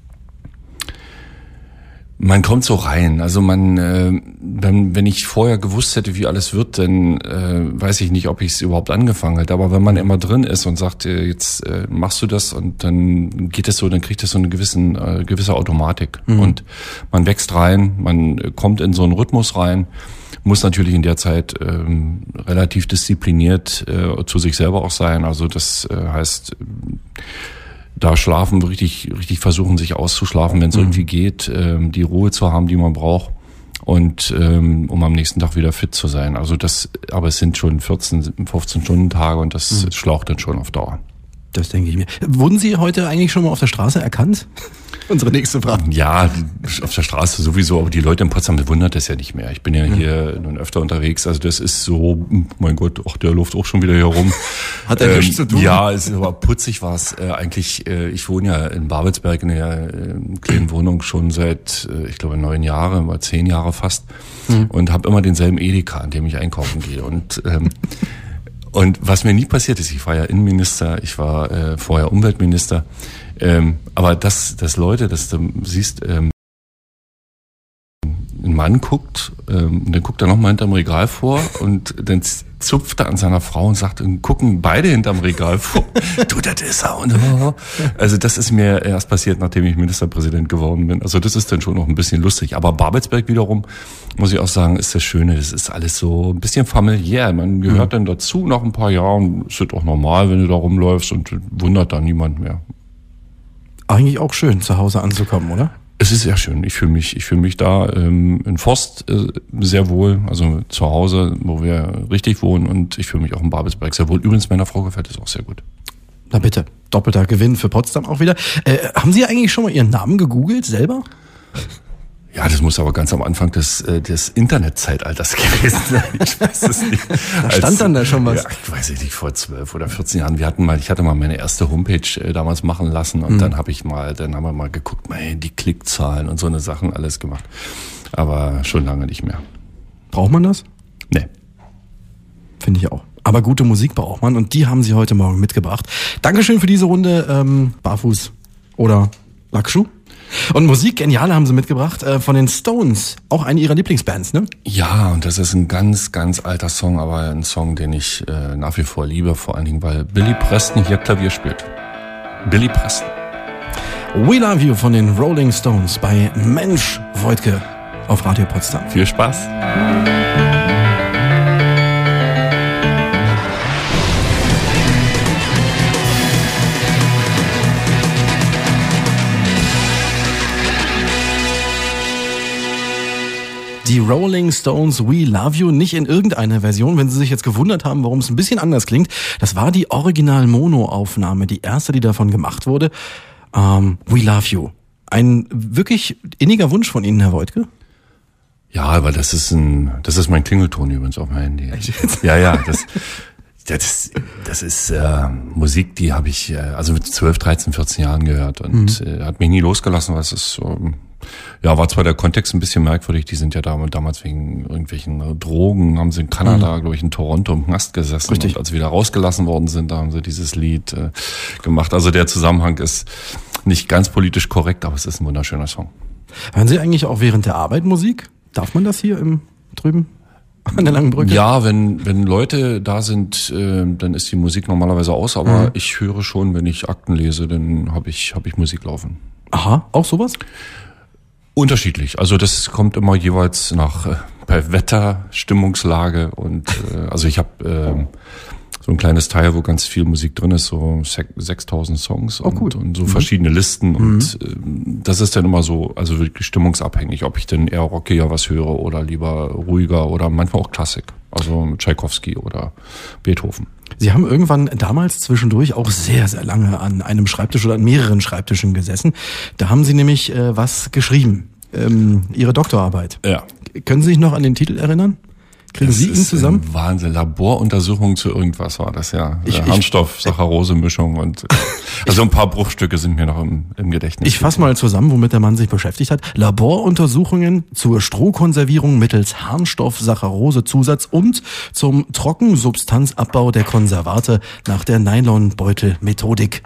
Speaker 3: Man kommt so rein. Also man, äh, wenn, wenn ich vorher gewusst hätte, wie alles wird, dann äh, weiß ich nicht, ob ich es überhaupt angefangen hätte. Aber wenn man immer drin ist und sagt, äh, jetzt äh, machst du das, und dann geht es so, dann kriegt es so eine gewissen, äh, gewisse Automatik. Mhm. Und man wächst rein, man kommt in so einen Rhythmus rein, muss natürlich in der Zeit ähm, relativ diszipliniert äh, zu sich selber auch sein. Also das äh, heißt, da schlafen, richtig richtig versuchen, sich auszuschlafen, wenn es mhm. irgendwie geht, ähm, die Ruhe zu haben, die man braucht, und ähm, um am nächsten Tag wieder fit zu sein. Also das, aber es sind schon vierzehn, fünfzehn Stunden Tage, und das mhm. schlaucht dann schon auf Dauer.
Speaker 2: Das denke ich mir. Wurden Sie heute eigentlich schon mal auf der Straße erkannt? Unsere nächste Frage.
Speaker 3: Ja, auf der Straße sowieso, aber die Leute in Potsdam bewundert das ja nicht mehr. Ich bin ja hier nun öfter unterwegs, also das ist so, mein Gott, ach, der läuft auch schon wieder hier rum.
Speaker 2: Hat er ähm, nichts zu tun?
Speaker 3: Ja, es ist aber putzig war es äh, eigentlich. Äh, ich wohne ja in Babelsberg in einer äh, kleinen Wohnung schon seit, äh, ich glaube, neun Jahre, mal zehn Jahre fast, mhm. und habe immer denselben Edeka, an dem ich einkaufen gehe, und ähm, Und was mir nie passiert ist, ich war ja Innenminister, ich war äh, vorher Umweltminister, ähm, aber dass, dass Leute, dass du siehst, ähm, ein Mann guckt, ähm, und dann guckt er nochmal hinterm Regal vor und dann zupft er an seiner Frau und sagt, und gucken beide hinterm Regal vor. Du, das ist er. Und also das ist mir erst passiert, nachdem ich Ministerpräsident geworden bin. Also das ist dann schon noch ein bisschen lustig. Aber Babelsberg wiederum, muss ich auch sagen, ist das Schöne. Das ist alles so ein bisschen familiär. Man gehört mhm. dann dazu nach ein paar Jahren. Ist auch normal, wenn du da rumläufst und wundert da niemand mehr.
Speaker 2: Eigentlich auch schön, zu Hause anzukommen, oder?
Speaker 3: Es ist sehr schön. Ich fühle mich, ich fühle mich da ähm, in Forst äh, sehr wohl, also zu Hause, wo wir richtig wohnen, und ich fühle mich auch in Babelsberg sehr wohl. Übrigens, meiner Frau gefällt es auch sehr gut.
Speaker 2: Na bitte, doppelter Gewinn für Potsdam auch wieder. Äh, haben Sie eigentlich schon mal Ihren Namen gegoogelt selber?
Speaker 3: Ja, das muss aber ganz am Anfang des, des Internetzeitalters gewesen sein. Ich weiß es nicht.
Speaker 2: Da stand Als, dann da schon was.
Speaker 3: Ja, ich weiß nicht, vor zwölf oder vierzehn Jahren. Wir hatten mal, ich hatte mal meine erste Homepage äh, damals machen lassen und mhm. dann habe ich mal, dann haben wir mal geguckt, mal die Klickzahlen und so eine Sachen alles gemacht. Aber schon lange nicht mehr.
Speaker 2: Braucht man das?
Speaker 3: Nee.
Speaker 2: Finde ich auch. Aber gute Musik braucht man und die haben Sie heute Morgen mitgebracht. Dankeschön für diese Runde, ähm, Barfuß oder Lackschuh. Und Musik, Geniale haben Sie mitgebracht, äh, von den Stones, auch eine Ihrer Lieblingsbands, ne?
Speaker 3: Ja, und das ist ein ganz, ganz alter Song, aber ein Song, den ich äh, nach wie vor liebe, vor allen Dingen, weil Billy Preston hier Klavier spielt. Billy Preston.
Speaker 2: We Love You von den Rolling Stones bei Mensch Wojtke auf Radio Potsdam.
Speaker 3: Viel Spaß.
Speaker 2: Die Rolling Stones We Love You, nicht in irgendeiner Version, wenn Sie sich jetzt gewundert haben, warum es ein bisschen anders klingt. Das war die Original-Mono-Aufnahme, die erste, die davon gemacht wurde. Um, We Love You. Ein wirklich inniger Wunsch von Ihnen, Herr Wojtke?
Speaker 3: Ja, aber das ist ein, das ist mein Klingelton übrigens auf meinem Handy. Ja, ja, das, das, das ist äh, Musik, die habe ich äh, also mit zwölf, dreizehn, vierzehn Jahren gehört und mhm. äh, hat mich nie losgelassen, weil es ist so, ja, war zwar der Kontext ein bisschen merkwürdig, die sind ja damals wegen irgendwelchen Drogen, haben sie in Kanada, mhm. glaube ich, in Toronto im Knast gesessen.
Speaker 2: Richtig.
Speaker 3: Und als sie wieder rausgelassen worden sind, da haben sie dieses Lied äh, gemacht. Also der Zusammenhang ist nicht ganz politisch korrekt, aber es ist ein wunderschöner Song.
Speaker 2: Hören Sie eigentlich auch während der Arbeit Musik? Darf man das hier im drüben an der Langen Brücke?
Speaker 3: Ja, wenn wenn Leute da sind, äh, dann ist die Musik normalerweise aus, aber mhm. ich höre schon, wenn ich Akten lese, dann habe ich habe ich Musik laufen.
Speaker 2: Aha, auch sowas?
Speaker 3: Unterschiedlich. Also das kommt immer jeweils nach äh, bei Wetter, Stimmungslage und äh, also ich habe äh, so ein kleines Teil, wo ganz viel Musik drin ist, so sechstausend Songs
Speaker 2: oh,
Speaker 3: und,
Speaker 2: gut.
Speaker 3: und so
Speaker 2: mhm.
Speaker 3: verschiedene Listen
Speaker 2: mhm.
Speaker 3: und äh, das ist dann immer so, also wirklich stimmungsabhängig, ob ich denn eher rockiger was höre oder lieber ruhiger oder manchmal auch Klassik, also Tchaikovsky oder Beethoven.
Speaker 2: Sie haben irgendwann damals zwischendurch auch sehr, sehr lange an einem Schreibtisch oder an mehreren Schreibtischen gesessen. Da haben Sie nämlich äh, was geschrieben, ähm, Ihre Doktorarbeit.
Speaker 3: Ja.
Speaker 2: Können Sie sich noch an den Titel erinnern? Kriegen
Speaker 3: das
Speaker 2: Sie ihn zusammen?
Speaker 3: Wahnsinn. Laboruntersuchung zu irgendwas war das, ja.
Speaker 2: Ich,
Speaker 3: Harnstoff-Saccharose-Mischung und also ein paar Bruchstücke sind mir noch im, im Gedächtnis.
Speaker 2: Ich fasse mal zusammen, womit der Mann sich beschäftigt hat. Laboruntersuchungen zur Strohkonservierung mittels Harnstoff-Saccharose-Zusatz und zum Trockensubstanzabbau der Konservate nach der Nylonbeutel-Methodik.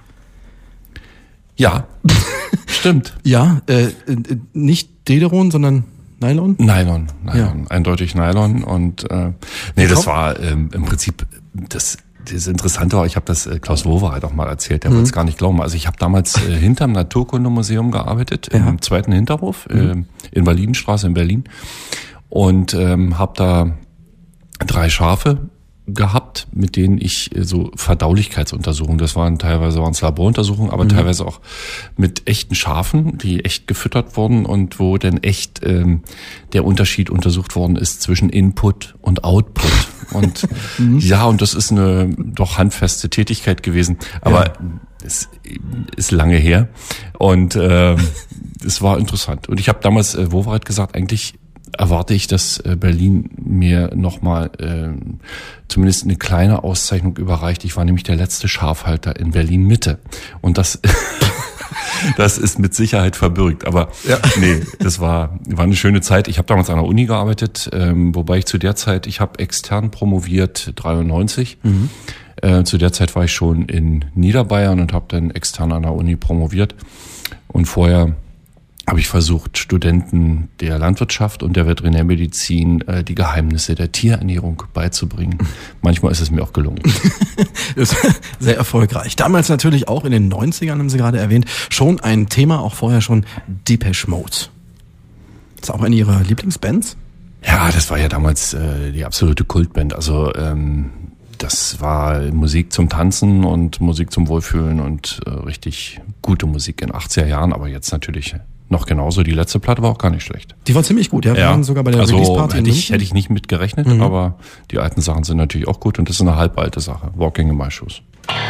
Speaker 3: Ja, stimmt.
Speaker 2: Ja, äh, äh, nicht Dederon, sondern Nylon?
Speaker 3: Nylon, Nylon,
Speaker 2: ja.
Speaker 3: Eindeutig Nylon und äh, nee, das war ähm, im Prinzip das das Interessante war, ich habe das äh, Klaus Wowereit auch mal erzählt, der mhm. wollte es gar nicht glauben. Also ich habe damals äh, hinterm Naturkundemuseum gearbeitet, ja. im zweiten Hinterhof, mhm. äh, in Berlinstraße in Berlin und ähm, habe da drei Schafe gehabt, mit denen ich so Verdaulichkeitsuntersuchungen, das waren teilweise waren es Laboruntersuchungen, aber mhm. teilweise auch mit echten Schafen, die echt gefüttert wurden und wo dann echt ähm, der Unterschied untersucht worden ist zwischen Input und Output. Und mhm. ja, und das ist eine doch handfeste Tätigkeit gewesen, aber ja. es ist lange her und äh, es war interessant. Und ich habe damals äh, Wowereit gesagt, eigentlich erwarte ich, dass Berlin mir nochmal äh, zumindest eine kleine Auszeichnung überreicht. Ich war nämlich der letzte Schafhalter in Berlin Mitte. Und das Das ist mit Sicherheit verbürgt. Aber ja. nee, das war, war eine schöne Zeit. Ich habe damals an der Uni gearbeitet, ähm, wobei ich zu der Zeit, ich habe extern promoviert, dreiundneunzig. Mhm. Äh, zu der Zeit war ich schon in Niederbayern und habe dann extern an der Uni promoviert. Und vorher habe ich versucht, Studenten der Landwirtschaft und der Veterinärmedizin äh, die Geheimnisse der Tierernährung beizubringen. Manchmal ist es mir auch gelungen.
Speaker 2: Das ist sehr erfolgreich. Damals natürlich auch in den neunzigern, haben Sie gerade erwähnt, schon ein Thema, auch vorher schon Depeche Mode. Das ist auch eine Ihrer Lieblingsbands?
Speaker 3: Ja, das war ja damals äh, die absolute Kultband. Also ähm, das war Musik zum Tanzen und Musik zum Wohlfühlen und äh, richtig gute Musik in den achtziger Jahren, aber jetzt natürlich noch genauso. Die letzte Platte war auch gar nicht schlecht.
Speaker 2: Die war ziemlich gut, ja. Wir
Speaker 3: ja.
Speaker 2: waren sogar bei der
Speaker 3: also,
Speaker 2: Release-Party.
Speaker 3: Hätte ich, hätte ich nicht mit gerechnet,
Speaker 2: mhm.
Speaker 3: aber die alten Sachen sind natürlich auch gut und das ist eine halbalte Sache. Walking in My Shoes.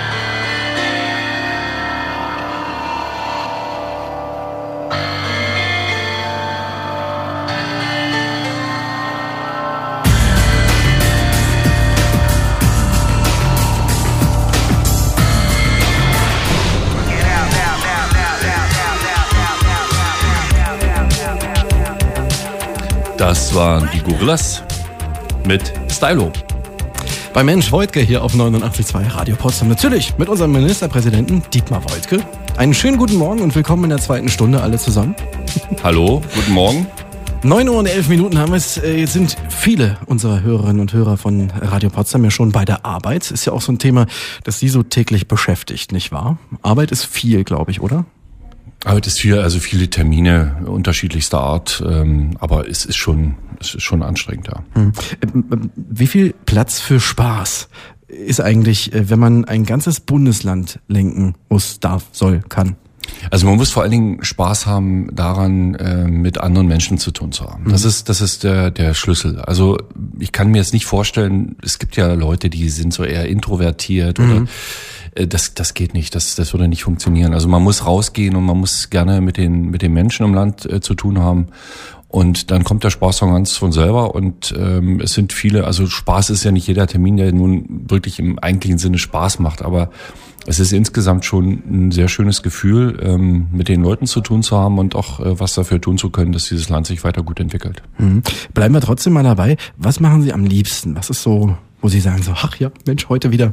Speaker 3: Das waren die Gorillas mit Stylo.
Speaker 2: Bei Mensch Woidke hier auf neunundachtzig Komma zwei Radio Potsdam. Natürlich mit unserem Ministerpräsidenten Dietmar Woidke. Einen schönen guten Morgen und willkommen in der zweiten Stunde alle zusammen.
Speaker 3: Hallo, guten Morgen.
Speaker 2: neun Uhr und elf Minuten haben wir es. Jetzt sind viele unserer Hörerinnen und Hörer von Radio Potsdam ja schon bei der Arbeit. Ist ja auch so ein Thema, das Sie so täglich beschäftigt, nicht wahr? Arbeit ist viel, glaube ich, oder?
Speaker 3: Arbeit ist viel, also viele Termine unterschiedlichster Art, ähm, aber es ist schon, es ist schon anstrengend, ja.
Speaker 2: Hm. Wie viel Platz für Spaß ist eigentlich, wenn man ein ganzes Bundesland lenken muss, darf, soll, kann?
Speaker 3: Also man muss vor allen Dingen Spaß haben daran, äh, mit anderen Menschen zu tun zu haben. Das ist, das ist der, der Schlüssel. Also ich kann mir jetzt nicht vorstellen, es gibt ja Leute, die sind so eher introvertiert oder mhm. äh, das, das geht nicht, das, das würde nicht funktionieren. Also man muss rausgehen und man muss gerne mit den, mit den Menschen im Land äh, zu tun haben. Und dann kommt der Spaß von ganz von selber und ähm, es sind viele, also Spaß ist ja nicht jeder Termin, der nun wirklich im eigentlichen Sinne Spaß macht, aber es ist insgesamt schon ein sehr schönes Gefühl, ähm, mit den Leuten zu tun zu haben und auch äh, was dafür tun zu können, dass dieses Land sich weiter gut entwickelt.
Speaker 2: Mhm. Bleiben wir trotzdem mal dabei. Was machen Sie am liebsten? Was ist so, wo Sie sagen so, ach ja, Mensch, heute wieder?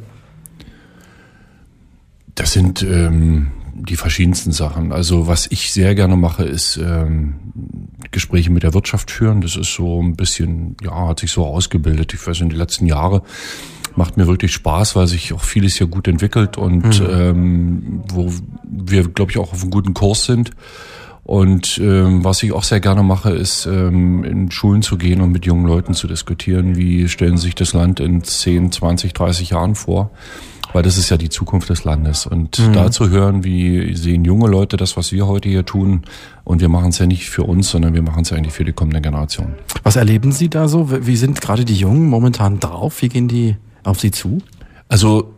Speaker 3: Das sind ähm, die verschiedensten Sachen. Also was ich sehr gerne mache, ist ähm, Gespräche mit der Wirtschaft führen. Das ist so ein bisschen, ja, hat sich so ausgebildet. Ich weiß, in den letzten Jahren macht mir wirklich Spaß, weil sich auch vieles hier gut entwickelt und mhm. ähm, wo wir, glaube ich, auch auf einem guten Kurs sind. Und ähm, was ich auch sehr gerne mache, ist ähm, in Schulen zu gehen und mit jungen Leuten zu diskutieren. Wie stellen Sie sich das Land in zehn, zwanzig, dreißig Jahren vor? Weil das ist ja die Zukunft des Landes. Und mhm. da zu hören, wie sehen junge Leute das, was wir heute hier tun. Und wir machen es ja nicht für uns, sondern wir machen es ja eigentlich für die kommende Generation.
Speaker 2: Was erleben Sie da so? Wie sind gerade die Jungen momentan drauf? Wie gehen die auf Sie zu?
Speaker 3: Also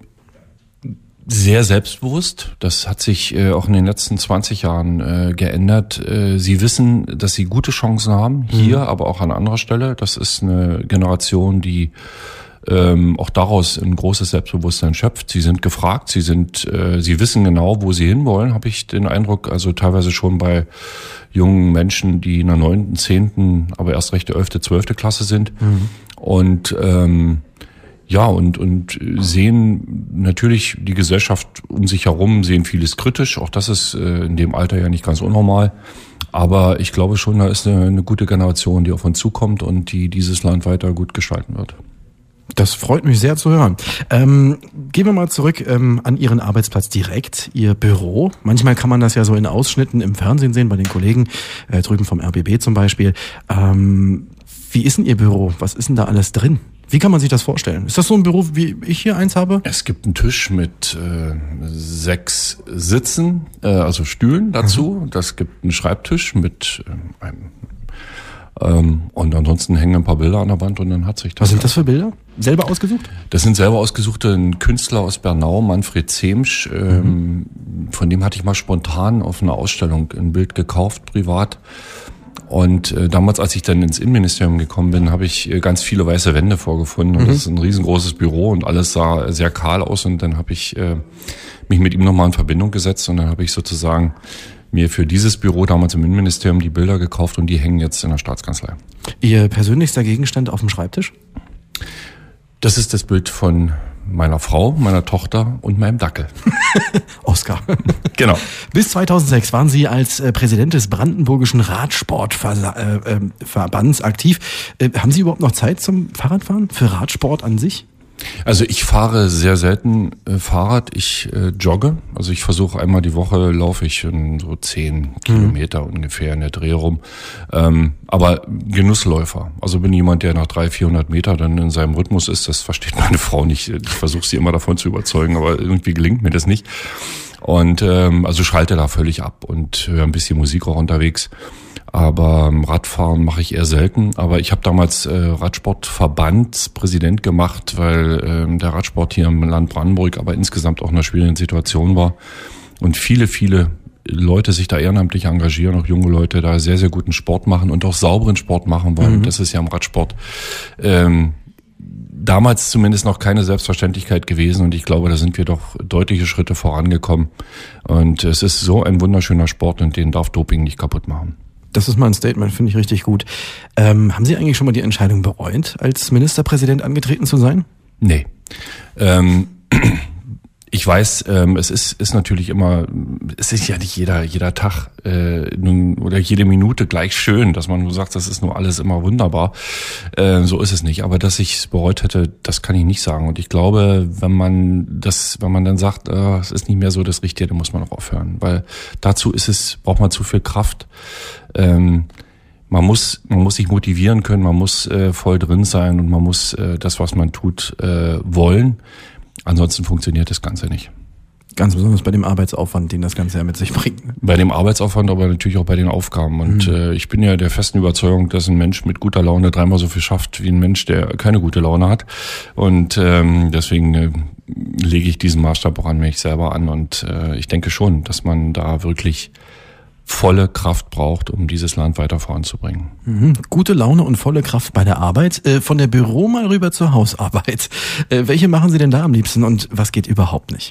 Speaker 3: sehr selbstbewusst. Das hat sich äh, auch in den letzten zwanzig Jahren äh, geändert. Äh, sie wissen, dass sie gute Chancen haben, hier, mhm. aber auch an anderer Stelle. Das ist eine Generation, die ähm, auch daraus ein großes Selbstbewusstsein schöpft. Sie sind gefragt, sie sind, äh, sie wissen genau, wo sie hinwollen, habe ich den Eindruck. Also teilweise schon bei jungen Menschen, die in der neunten, zehnten, aber erst recht der elfte, zwölfte Klasse sind. Mhm. Und ähm, Ja, und, und sehen natürlich die Gesellschaft um sich herum, sehen vieles kritisch. Auch das ist äh, in dem Alter ja nicht ganz unnormal. Aber ich glaube schon, da ist eine, eine gute Generation, die auf uns zukommt und die dieses Land weiter gut gestalten wird.
Speaker 2: Das freut mich sehr zu hören. Ähm, gehen wir mal zurück ähm, an Ihren Arbeitsplatz direkt, Ihr Büro. Manchmal kann man das ja so in Ausschnitten im Fernsehen sehen, bei den Kollegen äh, drüben vom R B B zum Beispiel. Ähm, wie ist denn Ihr Büro? Was ist denn da alles drin? Wie kann man sich das vorstellen? Ist das so ein Büro, wie ich hier eins habe?
Speaker 3: Es gibt einen Tisch mit äh, sechs Sitzen, äh, also Stühlen dazu. Mhm. Das gibt einen Schreibtisch mit äh, einem ähm, und ansonsten hängen ein paar Bilder an der Wand und dann hat sich das.
Speaker 2: Was sind das für Bilder? Selber ausgesucht?
Speaker 3: Das sind selber ausgesuchte, ein Künstler aus Bernau, Manfred Zemsch. Ähm, mhm. Von dem hatte ich mal spontan auf einer Ausstellung ein Bild gekauft, privat. Und äh, damals, als ich dann ins Innenministerium gekommen bin, habe ich äh, ganz viele weiße Wände vorgefunden. Und mhm. das ist ein riesengroßes Büro und alles sah sehr kahl aus. Und dann habe ich äh, mich mit ihm nochmal in Verbindung gesetzt und dann habe ich sozusagen mir für dieses Büro damals im Innenministerium die Bilder gekauft und die hängen jetzt in der Staatskanzlei.
Speaker 2: Ihr persönlichster Gegenstand auf dem Schreibtisch?
Speaker 3: Das ist das Bild von meiner Frau, meiner Tochter und meinem Dackel.
Speaker 2: Oscar.
Speaker 3: Genau.
Speaker 2: Bis zweitausendsechs waren Sie als äh, Präsident des Brandenburgischen Radsportverbands äh, aktiv. Äh, haben Sie überhaupt noch Zeit zum Fahrradfahren? Für Radsport an sich?
Speaker 3: Also ich fahre sehr selten äh, Fahrrad, ich äh, jogge. Also ich versuche einmal die Woche, laufe ich in so zehn mhm. Kilometer ungefähr in der Dreh rum. Ähm, aber Genussläufer. Also bin jemand, der nach dreihundert, vierhundert Meter dann in seinem Rhythmus ist. Das versteht meine Frau nicht. Ich versuche sie immer davon zu überzeugen, aber irgendwie gelingt mir das nicht. Und ähm, also schalte da völlig ab und höre ein bisschen Musik auch unterwegs. Aber Radfahren mache ich eher selten. Aber ich habe damals äh, Radsportverbandspräsident gemacht, weil äh, der Radsport hier im Land Brandenburg aber insgesamt auch in einer schwierigen Situation war. Und viele, viele Leute sich da ehrenamtlich engagieren, auch junge Leute da sehr, sehr guten Sport machen und auch sauberen Sport machen wollen. Mhm. Das ist ja im Radsport ähm, damals zumindest noch keine Selbstverständlichkeit gewesen. Und ich glaube, da sind wir doch deutliche Schritte vorangekommen. Und es ist so ein wunderschöner Sport und den darf Doping nicht kaputt machen.
Speaker 2: Das ist mal ein Statement, finde ich richtig gut. Ähm, haben Sie eigentlich schon mal die Entscheidung bereut, als Ministerpräsident angetreten zu sein?
Speaker 3: Nee. Ähm, ich weiß, ähm, es ist, ist natürlich immer, es ist ja nicht jeder, jeder Tag äh, nun, oder jede Minute gleich schön, dass man nur sagt, das ist nur alles immer wunderbar. Äh, so ist es nicht. Aber dass ich es bereut hätte, das kann ich nicht sagen. Und ich glaube, wenn man das, wenn man dann sagt, äh, es ist nicht mehr so das Richtige, dann muss man auch aufhören. Weil dazu ist es, braucht man zu viel Kraft. Ähm, man muss, man muss sich motivieren können, man muss äh, voll drin sein und man muss äh, das, was man tut, äh, wollen. Ansonsten funktioniert das Ganze nicht.
Speaker 2: Ganz besonders bei dem Arbeitsaufwand, den das Ganze ja mit sich bringt.
Speaker 3: Bei dem Arbeitsaufwand, aber natürlich auch bei den Aufgaben. Und mhm. äh, ich bin ja der festen Überzeugung, dass ein Mensch mit guter Laune dreimal so viel schafft wie ein Mensch, der keine gute Laune hat. Und ähm, deswegen äh, lege ich diesen Maßstab auch an mich selber an. Und äh, ich denke schon, dass man da wirklich volle Kraft braucht, um dieses Land weiter voranzubringen.
Speaker 2: Mhm. Gute Laune und volle Kraft bei der Arbeit. Äh, von der Büro mal rüber zur Hausarbeit. Äh, welche machen Sie denn da am liebsten und was geht überhaupt nicht?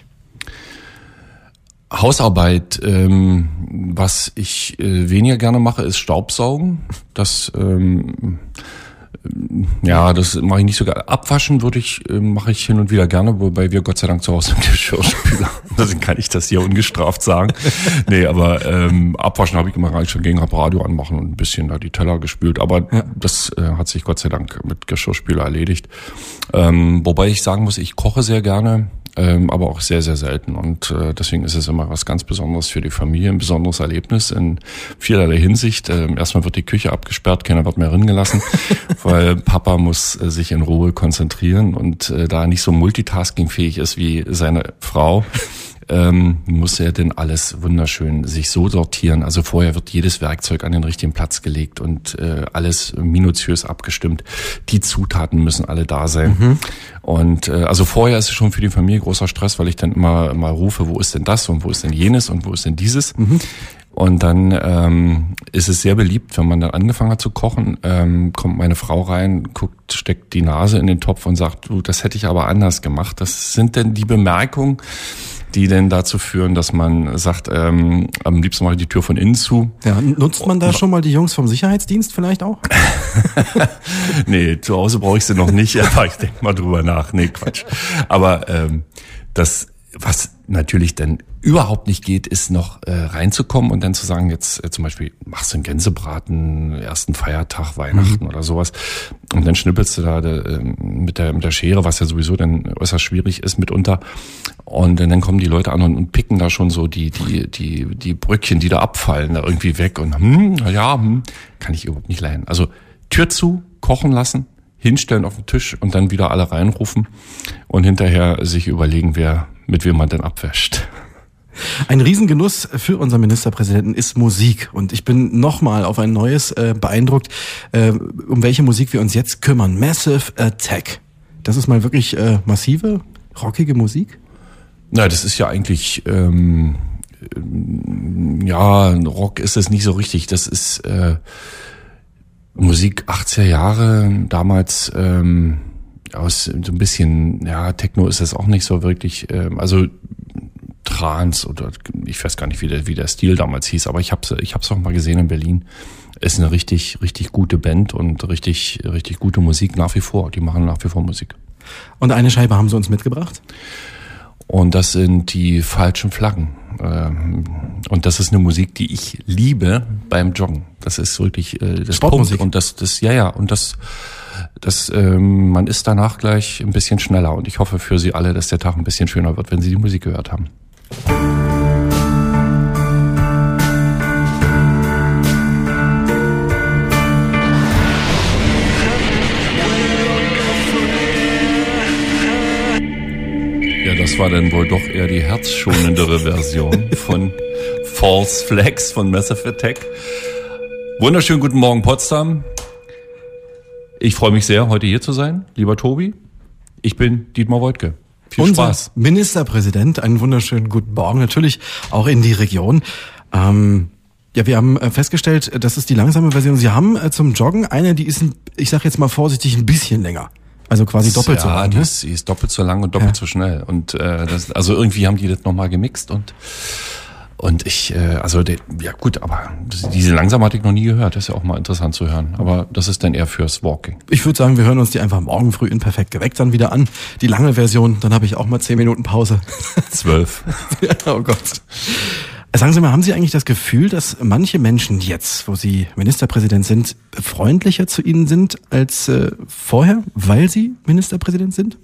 Speaker 3: Hausarbeit, ähm, was ich äh, weniger gerne mache, ist Staubsaugen. Das ähm, ja, das mache ich nicht so gerne. Abwaschen würde ich, äh, mache ich hin und wieder gerne, wobei wir Gott sei Dank zu Hause im Geschirrspüler. Deswegen kann ich das hier ungestraft sagen. Nee, aber ähm, abwaschen habe ich immer schon gegen Radio anmachen und ein bisschen da die Teller gespült. Aber ja. das äh, hat sich Gott sei Dank mit Geschirrspüler erledigt. Ähm, wobei ich sagen muss, ich koche sehr gerne. Ähm, aber auch sehr, sehr selten. Und äh, deswegen ist es immer was ganz Besonderes für die Familie, ein besonderes Erlebnis in vielerlei Hinsicht. Ähm, erstmal wird die Küche abgesperrt, keiner wird mehr ringelassen, weil Papa muss äh, sich in Ruhe konzentrieren und äh, da nicht so multitaskingfähig ist wie seine Frau, ähm, muss er denn alles wunderschön sich so sortieren. Also vorher wird jedes Werkzeug an den richtigen Platz gelegt und äh, alles minutiös abgestimmt. Die Zutaten müssen alle da sein. Mhm. Und äh, also vorher ist es schon für die Familie großer Stress, weil ich dann immer mal rufe, wo ist denn das und wo ist denn jenes und wo ist denn dieses? Mhm. Und dann ähm, ist es sehr beliebt, wenn man dann angefangen hat zu kochen, ähm, kommt meine Frau rein, guckt, steckt die Nase in den Topf und sagt, du, das hätte ich aber anders gemacht. Das sind denn die Bemerkungen, die denn dazu führen, dass man sagt, ähm, am liebsten mache ich die Tür von innen zu.
Speaker 2: Ja, nutzt man da schon mal die Jungs vom Sicherheitsdienst vielleicht auch?
Speaker 3: Nee, zu Hause brauche ich sie noch nicht, aber ich denke mal drüber nach. Nee, Quatsch. Aber ähm, das, was natürlich dann überhaupt nicht geht, ist noch äh, reinzukommen und dann zu sagen, jetzt äh, zum Beispiel machst du einen Gänsebraten, ersten Feiertag, Weihnachten mhm. oder sowas und dann schnippelst du da äh, mit der mit der Schere, was ja sowieso dann äußerst schwierig ist mitunter und dann kommen die Leute an und, und picken da schon so die die die die Bröckchen, die da abfallen, da irgendwie weg und hm, ja, hm, kann ich überhaupt nicht leiden. Also Tür zu, kochen lassen, hinstellen auf den Tisch und dann wieder alle reinrufen und hinterher sich überlegen, wer mit wem man denn abwäscht.
Speaker 2: Ein Riesengenuss für unseren Ministerpräsidenten ist Musik. Und ich bin nochmal auf ein neues äh, beeindruckt, äh, um welche Musik wir uns jetzt kümmern. Massive Attack. Das ist mal wirklich äh, massive, rockige Musik?
Speaker 3: Na, das ist ja eigentlich, ähm, ja, Rock ist es nicht so richtig. Das ist, äh, Musik achtziger Jahre, damals ähm, aus so ein bisschen, ja, Techno ist das auch nicht so wirklich, ähm, also Trance oder ich weiß gar nicht, wie der, wie der Stil damals hieß, aber ich hab's, ich hab's auch mal gesehen in Berlin. Ist eine richtig, richtig gute Band und richtig, richtig gute Musik nach wie vor. Die machen nach wie vor Musik.
Speaker 2: Und eine Scheibe haben sie uns mitgebracht?
Speaker 3: Und das sind die Falschen Flaggen. Und das ist eine Musik, die ich liebe beim Joggen. Das ist wirklich das
Speaker 2: Sportmusik.
Speaker 3: Punkt. Und das, das, ja, ja, und das, das, ähm, man ist danach gleich ein bisschen schneller. Und ich hoffe für Sie alle, dass der Tag ein bisschen schöner wird, wenn Sie die Musik gehört haben. Ja, das war dann wohl doch eher die herzschonendere Version von False Flags von Massive Attack. Wunderschönen guten Morgen, Potsdam. Ich freue mich sehr, heute hier zu sein, lieber Tobi. Ich bin Dietmar Woidke. Viel
Speaker 2: Unser
Speaker 3: Spaß.
Speaker 2: Ministerpräsident, einen wunderschönen guten Morgen, natürlich auch in die Region. Ähm, ja, wir haben festgestellt, das ist die langsame Version. Sie haben äh, zum Joggen eine, die ist, ein, ich sag jetzt mal vorsichtig, ein bisschen länger. Also quasi doppelt
Speaker 3: ja,
Speaker 2: so lang.
Speaker 3: Die
Speaker 2: ne?
Speaker 3: ist, die ist doppelt so lang und doppelt
Speaker 2: ja.
Speaker 3: so schnell. Und äh, das, also irgendwie haben die das nochmal gemixt und und ich, äh, also der, ja gut, aber diese langsam hatte ich noch nie gehört. Das ist ja auch mal interessant zu hören. Aber das ist dann eher fürs Walking.
Speaker 2: Ich würde sagen, wir hören uns die einfach morgen früh in Perfekt geweckt dann wieder an. Die lange Version, dann habe ich auch mal zehn Minuten Pause.
Speaker 3: Zwölf.
Speaker 2: Oh Gott. Sagen Sie mal, haben Sie eigentlich das Gefühl, dass manche Menschen jetzt, wo Sie Ministerpräsident sind, freundlicher zu Ihnen sind als äh, vorher, weil Sie Ministerpräsident sind?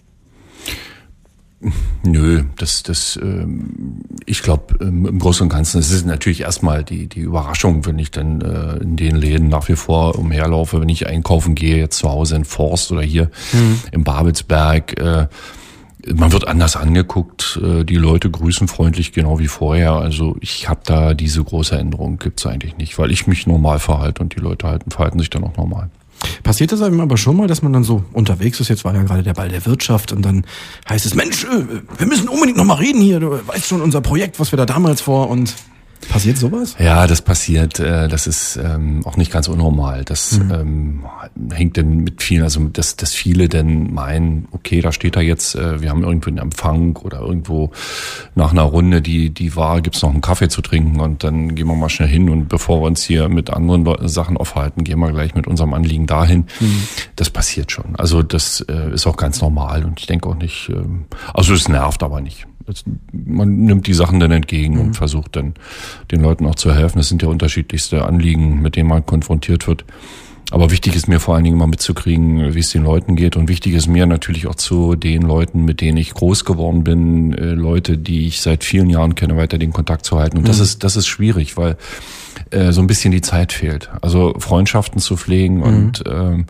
Speaker 3: Nö, das, das, ähm, ich glaube, ähm, im Großen und Ganzen, es ist natürlich erstmal die, die Überraschung, wenn ich dann äh, in den Läden nach wie vor umherlaufe, wenn ich einkaufen gehe, jetzt zu Hause in Forst oder hier mhm. im Babelsberg, äh, man wird anders angeguckt, die Leute grüßen freundlich, genau wie vorher. Also ich habe da diese große Änderung, gibt's eigentlich nicht, weil ich mich normal verhalte und die Leute halten, verhalten sich dann auch normal.
Speaker 2: Passiert das einem aber schon mal, dass man dann so unterwegs ist, jetzt war ja gerade der Ball der Wirtschaft und dann heißt es, Mensch, wir müssen unbedingt noch mal reden hier, du weißt schon unser Projekt, was wir da damals vor und... Passiert sowas?
Speaker 3: Ja, das passiert. Das ist auch nicht ganz unnormal. Das mhm. ähm, hängt dann mit vielen, also dass, dass viele dann meinen, okay, da steht da jetzt, wir haben irgendwo einen Empfang oder irgendwo nach einer Runde, die die war, gibt's noch einen Kaffee zu trinken und dann gehen wir mal schnell hin und bevor wir uns hier mit anderen Sachen aufhalten, gehen wir gleich mit unserem Anliegen dahin. Mhm. Das passiert schon. Also das ist auch ganz normal und ich denke auch nicht, also es nervt aber nicht. Man nimmt die Sachen dann entgegen mhm. und versucht dann den Leuten auch zu helfen. Das sind ja unterschiedlichste Anliegen, mit denen man konfrontiert wird. Aber wichtig ist mir vor allen Dingen mal mitzukriegen, wie es den Leuten geht. Und wichtig ist mir natürlich auch zu den Leuten, mit denen ich groß geworden bin, äh, Leute, die ich seit vielen Jahren kenne, weiter den Kontakt zu halten. Und mhm. das ist das ist schwierig, weil äh, so ein bisschen die Zeit fehlt. Also Freundschaften zu pflegen mhm. und ähm,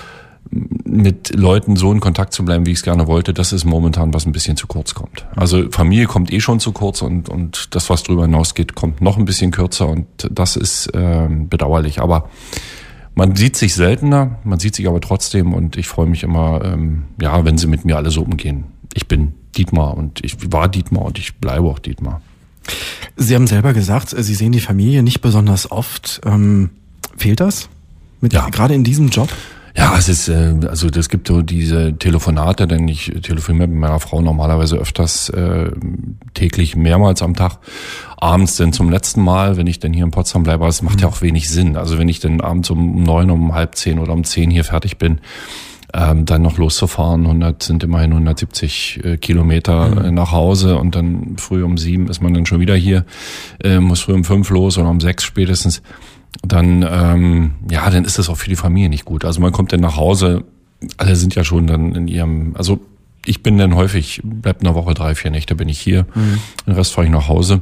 Speaker 3: mit Leuten so in Kontakt zu bleiben, wie ich es gerne wollte, das ist momentan, was ein bisschen zu kurz kommt. Also Familie kommt eh schon zu kurz und und das, was drüber hinausgeht, kommt noch ein bisschen kürzer und das ist äh, bedauerlich. Aber man sieht sich seltener, man sieht sich aber trotzdem und ich freue mich immer, ähm, ja, wenn sie mit mir alle so umgehen. Ich bin Dietmar und ich war Dietmar und ich bleibe auch Dietmar.
Speaker 2: Sie haben selber gesagt, Sie sehen die Familie nicht besonders oft. Ähm, fehlt das? Mit,
Speaker 3: ja.
Speaker 2: Gerade in diesem Job?
Speaker 3: Ja, es ist, äh, also das gibt so diese Telefonate, denn ich telefoniere mit meiner Frau normalerweise öfters, äh, täglich mehrmals am Tag. Abends dann zum letzten Mal, wenn ich dann hier in Potsdam bleibe, aber es macht mhm. ja auch wenig Sinn. Also wenn ich dann abends um neun, um halb zehn oder um zehn hier fertig bin, ähm, dann noch loszufahren, hundert sind immerhin hundertsiebzig äh, Kilometer mhm. äh, nach Hause und dann früh um sieben ist man dann schon wieder hier, äh, muss früh um fünf los oder um sechs spätestens. Dann, ähm, ja, dann ist das auch für die Familie nicht gut. Also man kommt dann nach Hause, alle sind ja schon dann in ihrem, also ich bin dann häufig, bleib eine Woche, drei, vier Nächte bin ich hier, mhm. den Rest fahre ich nach Hause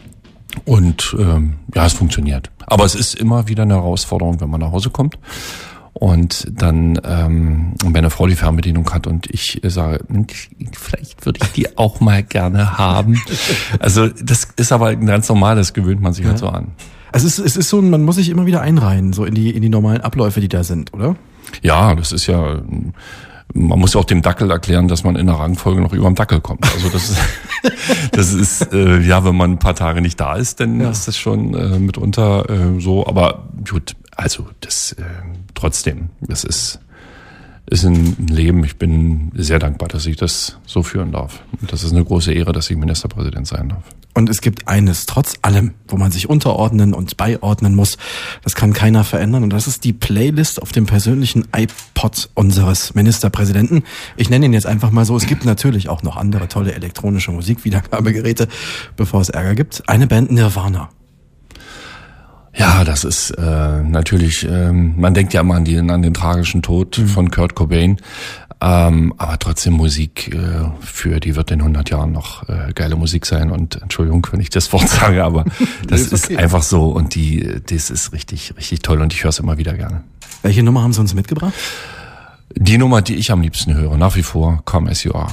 Speaker 3: und ähm, ja, es funktioniert. Aber es ist immer wieder eine Herausforderung, wenn man nach Hause kommt und dann, ähm, wenn eine Frau die Fernbedienung hat und ich sage, vielleicht würde ich die auch mal gerne haben. Also das ist aber ganz normal, das gewöhnt man sich ja. halt so an.
Speaker 2: Also es ist, es ist so, man muss sich immer wieder einreihen, so in die in die normalen Abläufe, die da sind, oder?
Speaker 3: Ja, das ist ja, man muss ja auch dem Dackel erklären, dass man in der Rangfolge noch über dem Dackel kommt. Also das ist, das ist äh, ja, wenn man ein paar Tage nicht da ist, dann ja. ist das schon äh, mitunter äh, so. Aber gut, Also das äh, trotzdem, das ist, ist ein Leben. Ich bin sehr dankbar, dass ich das so führen darf. Und das ist eine große Ehre, dass ich Ministerpräsident sein darf.
Speaker 2: Und es gibt eines, trotz allem, wo man sich unterordnen und beiordnen muss, das kann keiner verändern. Und das ist die Playlist auf dem persönlichen iPod unseres Ministerpräsidenten. Ich nenne ihn jetzt einfach mal so. Es gibt natürlich auch noch andere tolle elektronische Musikwiedergabegeräte, bevor es Ärger gibt. Eine Band Nirvana.
Speaker 3: Ja, das ist äh, natürlich, ähm, man denkt ja immer an, die, an den tragischen Tod mhm. von Kurt Cobain, ähm, aber trotzdem Musik, äh, für die wird in hundert Jahren noch äh, geile Musik sein und Entschuldigung, wenn ich das Wort sage, aber das ist, ist okay. Einfach so und die, das ist richtig, richtig toll und ich höre es immer wieder gerne.
Speaker 2: Welche Nummer haben Sie uns mitgebracht?
Speaker 3: Die Nummer, die ich am liebsten höre, nach wie vor, Come As You Are.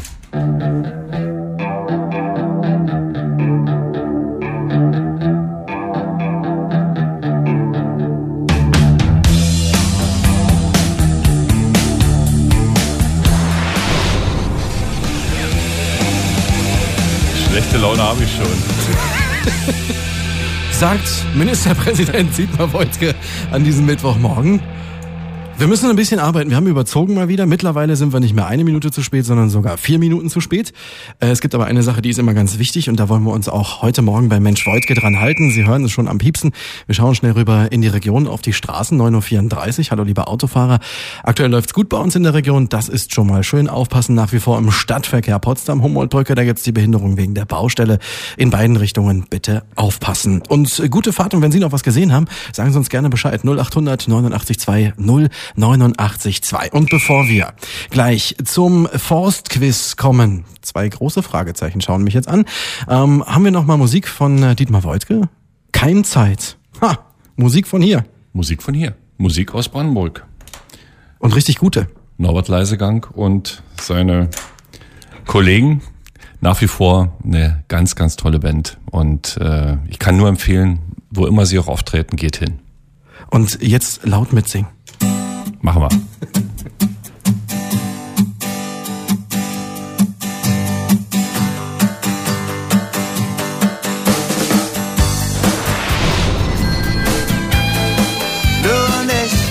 Speaker 3: Schlechte Laune habe ich schon.
Speaker 2: Sagt Ministerpräsident Dietmar Woidke an diesem Mittwochmorgen. Wir müssen ein bisschen arbeiten. Wir haben überzogen mal wieder. Mittlerweile sind wir nicht mehr eine Minute zu spät, sondern sogar vier Minuten zu spät. Es gibt aber eine Sache, die ist immer ganz wichtig und da wollen wir uns auch heute Morgen bei Mensch Woidke dran halten. Sie hören es schon am Piepsen. Wir schauen schnell rüber in die Region auf die Straßen. neun Uhr vierunddreißig. Hallo liebe Autofahrer. Aktuell läuft's gut bei uns in der Region. Das ist schon mal schön. Aufpassen nach wie vor im Stadtverkehr Potsdam, Humboldtbrücke. Da gibt's die Behinderung wegen der Baustelle. In beiden Richtungen bitte aufpassen. Und gute Fahrt. Und wenn Sie noch was gesehen haben, sagen Sie uns gerne Bescheid. null achthundert neunundachtzig zwei null neunundachtzig zwei. Und bevor wir gleich zum Forstquiz kommen, zwei große Fragezeichen schauen mich jetzt an, ähm, haben wir noch mal Musik von Dietmar Woidke? Keimzeit. Ha, Musik von hier.
Speaker 3: Musik von hier. Musik aus Brandenburg.
Speaker 2: Und richtig gute.
Speaker 3: Norbert Leisegang und seine Kollegen. Nach wie vor eine ganz, ganz tolle Band. Und äh, ich kann nur empfehlen, wo immer sie auch auftreten, geht hin.
Speaker 2: Und jetzt laut mitsingen.
Speaker 3: Machen wir.
Speaker 4: Du und ich,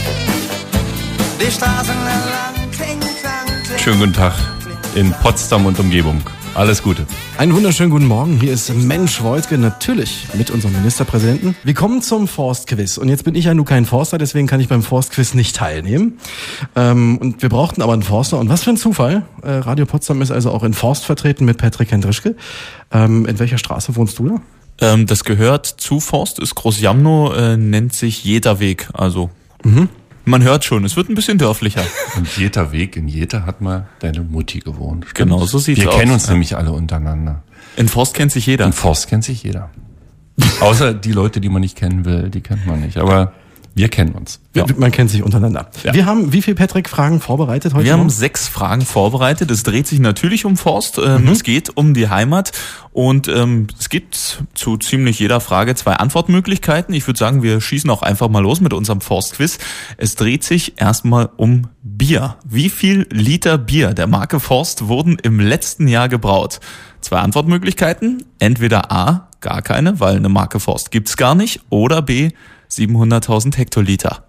Speaker 4: die Straßen entlang, kling, klang, kling.
Speaker 3: Schönen guten Tag in Potsdam und Umgebung. Alles Gute.
Speaker 2: Einen wunderschönen guten Morgen. Hier ist Mensch Woidke, natürlich mit unserem Ministerpräsidenten. Wir kommen zum Forstquiz. Und jetzt bin ich ja nun kein Forster, deswegen kann ich beim Forstquiz nicht teilnehmen. Ähm, und wir brauchten aber einen Forster. Und was für ein Zufall. Äh, Radio Potsdam ist also auch in Forst vertreten mit Patrick Hendrischke. Ähm, in welcher Straße wohnst du da?
Speaker 5: Ähm, das gehört zu Forst, ist Großjamnow, äh, nennt sich Jeder Weg. Also mhm. Man hört schon, es wird ein bisschen dörflicher.
Speaker 3: Und Jeder Weg, in Jeder hat mal deine Mutti gewohnt. Stimmt?
Speaker 5: Genau, so sieht's aus.
Speaker 3: Wir kennen uns ja. nämlich alle untereinander.
Speaker 5: In Forst kennt sich jeder.
Speaker 3: In Forst kennt sich jeder. Außer die Leute, die man nicht kennen will, die kennt man nicht. Aber wir kennen uns.
Speaker 2: Ja. Man kennt sich untereinander. Ja. Wir haben wie viel, Patrick, Fragen vorbereitet heute?
Speaker 5: Wir
Speaker 2: noch?
Speaker 5: haben sechs Fragen vorbereitet. Es dreht sich natürlich um Forst. Ähm, mhm. Es geht um die Heimat. Und ähm, es gibt zu ziemlich jeder Frage zwei Antwortmöglichkeiten. Ich würde sagen, wir schießen auch einfach mal los mit unserem Forstquiz. Es dreht sich erstmal um Bier. Wie viel Liter Bier der Marke Forst wurden im letzten Jahr gebraut? Zwei Antwortmöglichkeiten. Entweder A, gar keine, weil eine Marke Forst gibt's gar nicht. Oder B, siebenhunderttausend Hektoliter.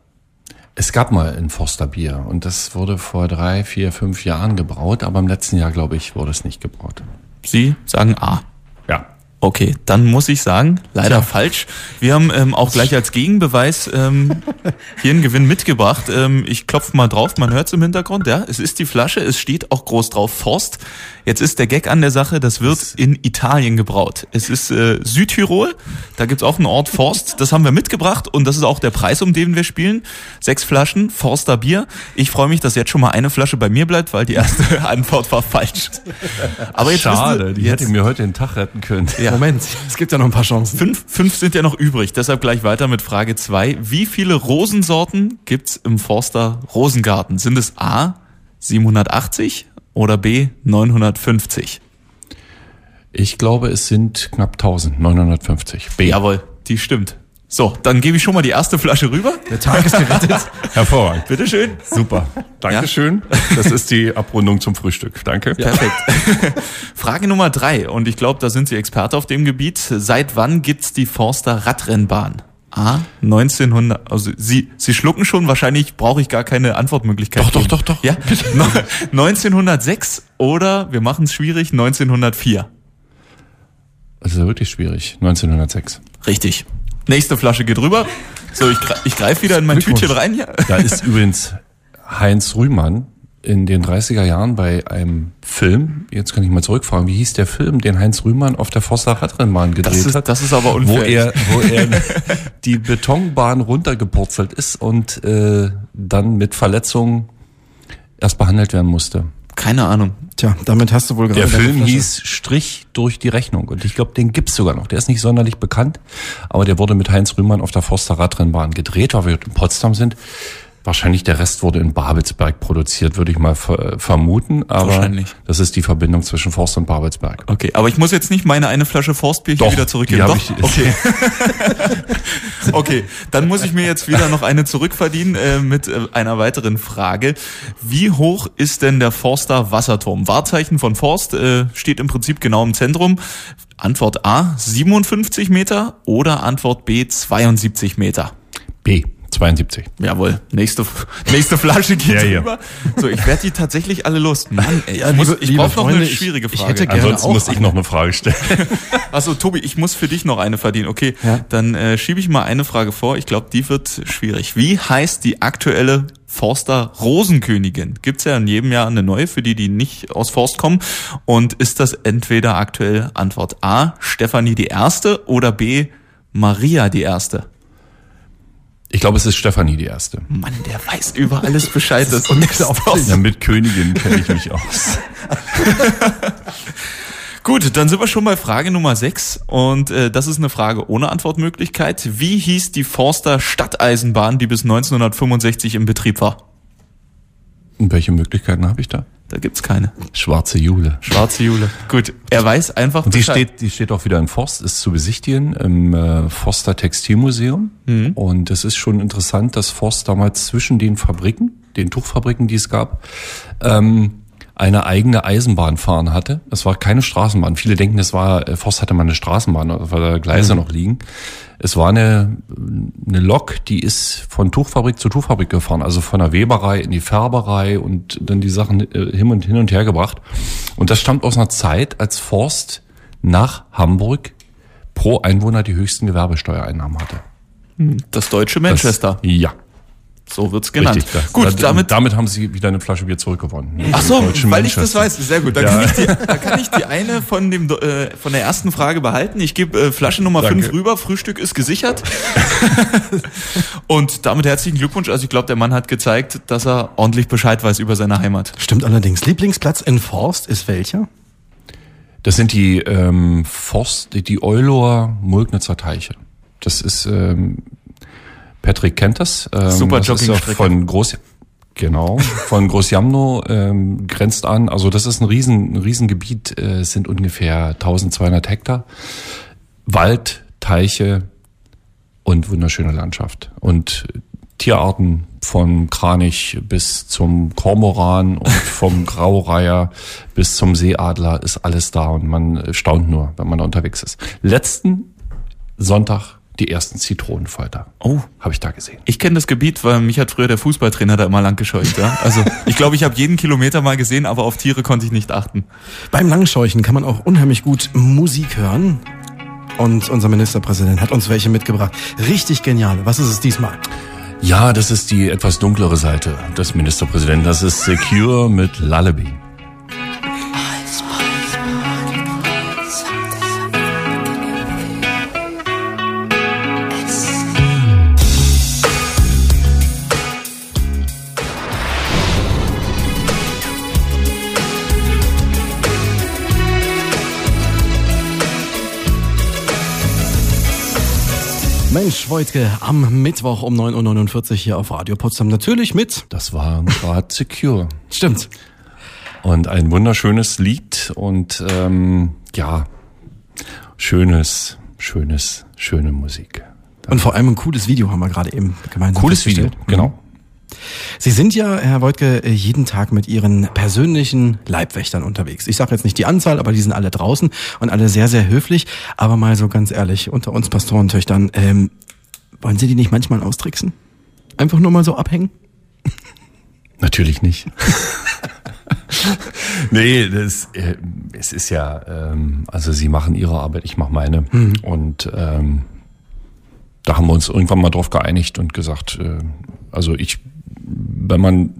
Speaker 3: Es gab mal ein Forster Bier und das wurde vor drei, vier, fünf Jahren gebraut, aber im letzten Jahr, glaube ich, wurde es nicht gebraut.
Speaker 5: Sie sagen A.
Speaker 3: Ja.
Speaker 5: Okay, dann muss ich sagen, leider Tja. falsch. Wir haben ähm, auch gleich als Gegenbeweis ähm, hier einen Gewinn mitgebracht. Ähm, ich klopfe mal drauf, man hört es im Hintergrund. Ja, es ist die Flasche, es steht auch groß drauf Forst. Jetzt ist der Gag an der Sache, das wird in Italien gebraut. Es ist äh, Südtirol, da gibt's auch einen Ort Forst. Das haben wir mitgebracht und das ist auch der Preis, um den wir spielen. Sechs Flaschen Forster Bier. Ich freue mich, dass jetzt schon mal eine Flasche bei mir bleibt, weil die erste Antwort war falsch.
Speaker 3: Aber jetzt schade, die hätte mir heute den Tag retten können.
Speaker 2: Ja. Moment, es gibt ja noch ein paar Chancen.
Speaker 5: Fünf, fünf sind ja noch übrig, deshalb gleich weiter mit Frage zwei. Wie viele Rosensorten gibt's im Forster Rosengarten? Sind es A, siebenhundertachtzig oder B, neunhundertfünfzig?
Speaker 3: Ich glaube, es sind knapp tausend, neunhundertfünfzig. B.
Speaker 5: Jawohl, die stimmt. So, dann gebe ich schon mal die erste Flasche rüber.
Speaker 2: Der Tag ist gerettet.
Speaker 3: Hervorragend.
Speaker 5: Bitteschön.
Speaker 3: Super. Dankeschön. Ja. Das ist die Abrundung zum Frühstück. Danke.
Speaker 5: Ja. Perfekt. Frage Nummer drei. Und ich glaube, da sind Sie Experte auf dem Gebiet. Seit wann gibt's die Forster Radrennbahn? A, neunzehnhundert, also Sie, Sie schlucken schon, wahrscheinlich brauche ich gar keine Antwortmöglichkeit.
Speaker 3: Doch, doch, doch, doch.
Speaker 5: Ja? neunzehnhundertsechs oder, wir machen es schwierig, neunzehnhundertvier.
Speaker 3: Das ist ja wirklich schwierig. neunzehnhundertsechs.
Speaker 5: Richtig. Nächste Flasche geht rüber. So, ich, ich greife wieder in mein Tütchen rein hier.
Speaker 3: Da ist übrigens Heinz Rühmann in den dreißiger Jahren bei einem Film, jetzt kann ich mal zurückfragen, wie hieß der Film, den Heinz Rühmann auf der Forster Radrennbahn gedreht
Speaker 5: Das ist,
Speaker 3: hat?
Speaker 5: das ist aber unfair.
Speaker 3: Wo er, wo er die Betonbahn runtergepurzelt ist und äh, dann mit Verletzungen erst behandelt werden musste.
Speaker 5: Keine Ahnung.
Speaker 2: Tja, damit hast du wohl gerade...
Speaker 3: Der
Speaker 2: deine
Speaker 3: Film
Speaker 2: Flasche.
Speaker 3: hieß Strich durch die Rechnung und ich glaube, den gibt's sogar noch. Der ist nicht sonderlich bekannt, aber der wurde mit Heinz Rühmann auf der Forster Radrennbahn gedreht, weil wir in Potsdam sind. Wahrscheinlich der Rest wurde in Babelsberg produziert, würde ich mal ver- vermuten. Aber
Speaker 5: Wahrscheinlich.
Speaker 3: Das ist die Verbindung zwischen Forst und Babelsberg.
Speaker 5: Okay, aber ich muss jetzt nicht meine eine Flasche Forstbier hier
Speaker 3: Doch,
Speaker 5: wieder zurückgeben.
Speaker 3: die
Speaker 5: Doch?
Speaker 3: hab ich-
Speaker 5: Okay. Okay, dann muss ich mir jetzt wieder noch eine zurückverdienen äh, mit äh, einer weiteren Frage. Wie hoch ist denn der Forster Wasserturm? Wahrzeichen von Forst äh, steht im Prinzip genau im Zentrum. Antwort A, siebenundfünfzig Meter oder Antwort B, zweiundsiebzig Meter?
Speaker 3: B, zweiundsiebzig.
Speaker 5: Jawohl, nächste nächste Flasche geht
Speaker 3: Ja, ja.
Speaker 5: rüber. So, ich werde die tatsächlich alle los. Mann, ey,
Speaker 2: Ja,
Speaker 5: ich, muss-
Speaker 2: liebe-
Speaker 5: ich
Speaker 2: liebe
Speaker 5: brauche noch
Speaker 2: Freunde,
Speaker 5: eine
Speaker 2: ich-
Speaker 5: schwierige
Speaker 2: ich
Speaker 5: Frage.
Speaker 2: hätte gerne
Speaker 3: Ansonsten
Speaker 2: auch
Speaker 3: muss ich
Speaker 2: eine.
Speaker 3: noch eine Frage stellen.
Speaker 5: Achso, Tobi, ich muss für dich noch eine verdienen. Okay,
Speaker 2: Ja.
Speaker 5: dann äh, schiebe ich mal eine Frage vor. Ich glaube, die wird schwierig. Wie heißt die aktuelle Forster Rosenkönigin? Gibt's ja in jedem Jahr eine neue, für die, die nicht aus Forst kommen. Und ist das entweder aktuell Antwort A, Stefanie die Erste oder B, Maria die Erste?
Speaker 3: Ich glaube, es ist Stefanie die Erste.
Speaker 5: Mann, der weiß über alles Bescheid. Das ist
Speaker 2: unglaublich.
Speaker 3: Ja, mit Königin kenne ich mich aus.
Speaker 5: Gut, dann sind wir schon bei Frage Nummer sechs und äh, das ist eine Frage ohne Antwortmöglichkeit. Wie hieß die Forster Stadteisenbahn, die bis neunzehnhundertfünfundsechzig im Betrieb war?
Speaker 3: Und welche Möglichkeiten habe ich da?
Speaker 5: Da gibt's keine.
Speaker 3: Schwarze Jule.
Speaker 5: Schwarze Jule. Gut, er weiß einfach
Speaker 3: Und die
Speaker 5: Bescheid.
Speaker 3: steht, die steht auch wieder in Forst, ist zu besichtigen im äh, Forster Textilmuseum.
Speaker 5: Mhm.
Speaker 3: Und es ist schon interessant, dass Forst damals zwischen den Fabriken, den Tuchfabriken, die es gab, ähm, eine eigene Eisenbahn fahren hatte. Es war keine Straßenbahn. Viele denken, es war, äh, Forst hatte mal eine Straßenbahn, weil da Gleise mhm. noch liegen. Es war eine, eine Lok, die ist von Tuchfabrik zu Tuchfabrik gefahren, also von der Weberei in die Färberei und dann die Sachen äh, hin und hin und her gebracht. Und das stammt aus einer Zeit, als Forst nach Hamburg pro Einwohner die höchsten Gewerbesteuereinnahmen hatte.
Speaker 5: Das deutsche Manchester.
Speaker 3: Das, ja.
Speaker 5: So wird's genannt.
Speaker 3: Richtig, das,
Speaker 5: Gut,
Speaker 3: da,
Speaker 5: damit.
Speaker 3: damit haben sie wieder eine Flasche Bier zurückgewonnen.
Speaker 5: Ach so,
Speaker 3: Deutschen
Speaker 5: weil ich das
Speaker 3: Manchester.
Speaker 5: weiß. Sehr gut. Dann,
Speaker 3: Ja.
Speaker 5: kann ich die, dann kann ich die eine von dem äh, von der ersten Frage behalten. Ich gebe äh, Flasche Nummer
Speaker 3: Danke.
Speaker 5: fünf rüber. Frühstück ist gesichert. Und damit herzlichen Glückwunsch. Also ich glaube, der Mann hat gezeigt, dass er ordentlich Bescheid weiß über seine Heimat.
Speaker 2: Stimmt allerdings. Lieblingsplatz in Forst ist welcher?
Speaker 3: Das sind die ähm, Forst, die, die Euloer Mulgnitzer Teiche. Das ist ähm, Patrick kennt das. Ähm,
Speaker 5: Super
Speaker 3: das ist ja
Speaker 5: Joggingstrecke.
Speaker 3: von Groß genau von Großjamno ähm, grenzt an. Also das ist ein riesen ein Riesengebiet. Äh, es sind ungefähr eintausendzweihundert Hektar Wald, Teiche und wunderschöne Landschaft und Tierarten vom Kranich bis zum Kormoran und vom Graureiher bis zum Seeadler ist alles da und man staunt nur, wenn man da unterwegs ist. Letzten Sonntag die ersten Zitronenfalter.
Speaker 5: Oh.
Speaker 3: Habe ich da gesehen.
Speaker 5: Ich kenne das Gebiet, weil mich hat früher der Fußballtrainer da immer lang gescheucht. Ja? Also ich glaube, ich habe jeden Kilometer mal gesehen, aber auf Tiere konnte ich nicht achten.
Speaker 2: Beim Langscheuchen kann man auch unheimlich gut Musik hören. Und unser Ministerpräsident hat uns welche mitgebracht. Richtig genial. Was ist es diesmal?
Speaker 3: Ja, das ist die etwas dunklere Seite des Ministerpräsidenten. Das ist Secure mit Lullaby.
Speaker 2: Mensch, Wojtke, am Mittwoch um neun Uhr neunundvierzig hier auf Radio Potsdam. Natürlich mit.
Speaker 3: Das war gerade Secure.
Speaker 2: Stimmt.
Speaker 3: Und ein wunderschönes Lied und ähm, ja, schönes, schönes, schöne Musik.
Speaker 2: Und vor allem ein cooles Video haben wir gerade eben gemeinsam
Speaker 3: Cooles Video,
Speaker 2: festgestellt.
Speaker 3: genau.
Speaker 2: Sie sind ja, Herr Wojtke, jeden Tag mit Ihren persönlichen Leibwächtern unterwegs. Ich sage jetzt nicht die Anzahl, aber die sind alle draußen und alle sehr, sehr höflich. Aber mal so ganz ehrlich, unter uns Pastorentöchtern, ähm, Wollen Sie die nicht manchmal austricksen? Einfach nur mal so abhängen?
Speaker 3: Natürlich nicht. Nee, das, äh, es ist ja, ähm, also sie machen ihre Arbeit, ich mache meine. Mhm. Und ähm, da haben wir uns irgendwann mal drauf geeinigt und gesagt, äh, also ich, wenn man,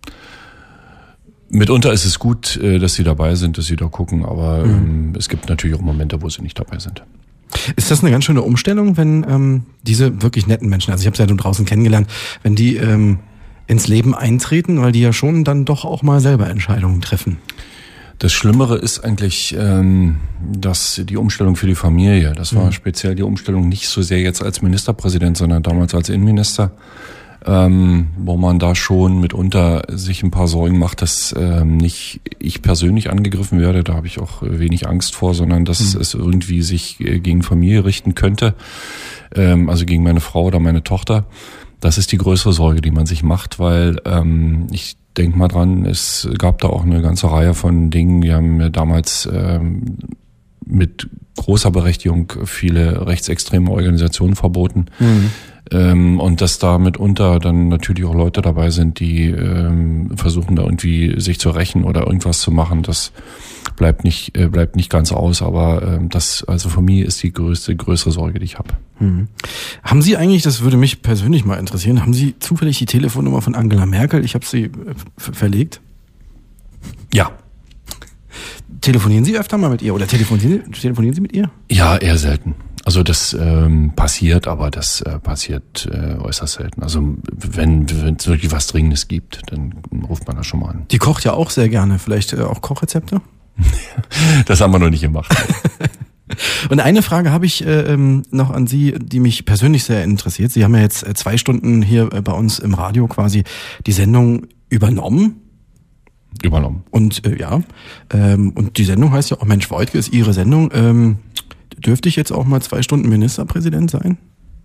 Speaker 3: mitunter ist es gut, äh, dass sie dabei sind, dass sie da gucken, aber mhm. ähm, es gibt natürlich auch Momente, wo sie nicht dabei sind.
Speaker 2: Ist das eine ganz schöne Umstellung, wenn ähm, diese wirklich netten Menschen, also ich habe sie ja nur draußen kennengelernt, wenn die ähm, ins Leben eintreten, weil die ja schon dann doch auch mal selber Entscheidungen treffen?
Speaker 3: Das Schlimmere ist eigentlich, ähm, dass die Umstellung für die Familie, das war mhm. speziell die Umstellung nicht so sehr jetzt als Ministerpräsident, sondern damals als Innenminister, ähm, wo man da schon mitunter sich ein paar Sorgen macht, dass ähm, nicht ich persönlich angegriffen werde, da habe ich auch wenig Angst vor, sondern dass mhm. es irgendwie sich gegen Familie richten könnte, ähm, also gegen meine Frau oder meine Tochter. Das ist die größere Sorge, die man sich macht, weil ähm, ich denk mal dran, es gab da auch eine ganze Reihe von Dingen. Wir haben ja damals ähm, mit großer Berechtigung viele rechtsextreme Organisationen verboten. Mhm. Ähm, und dass da mitunter dann natürlich auch Leute dabei sind, die ähm, versuchen da irgendwie sich zu rächen oder irgendwas zu machen. Das bleibt nicht äh, bleibt nicht ganz aus, aber ähm, das also für mich ist die größte größere Sorge, die ich habe.
Speaker 2: Mhm. Haben Sie eigentlich, das würde mich persönlich mal interessieren, haben Sie zufällig die Telefonnummer von Angela Merkel? Ich habe sie f- verlegt.
Speaker 3: Ja.
Speaker 2: Telefonieren Sie öfter mal mit ihr oder telefonieren Sie, telefonieren Sie mit ihr?
Speaker 3: Ja, eher selten. Also das ähm, passiert, aber das äh, passiert äh, äußerst selten. Also wenn wenn es wirklich was Dringendes gibt, dann ruft man da schon mal an.
Speaker 2: Die kocht ja auch sehr gerne. Vielleicht äh, auch Kochrezepte?
Speaker 3: Das haben wir noch nicht gemacht.
Speaker 2: Und eine Frage habe ich äh, noch an Sie, die mich persönlich sehr interessiert. Sie haben ja jetzt äh, zwei Stunden hier äh, bei uns im Radio quasi die Sendung übernommen.
Speaker 3: Übernommen.
Speaker 2: Und äh, ja, ähm, und die Sendung heißt ja auch Mensch Woidke, ist Ihre Sendung. Ähm, dürfte ich jetzt auch mal zwei Stunden Ministerpräsident sein?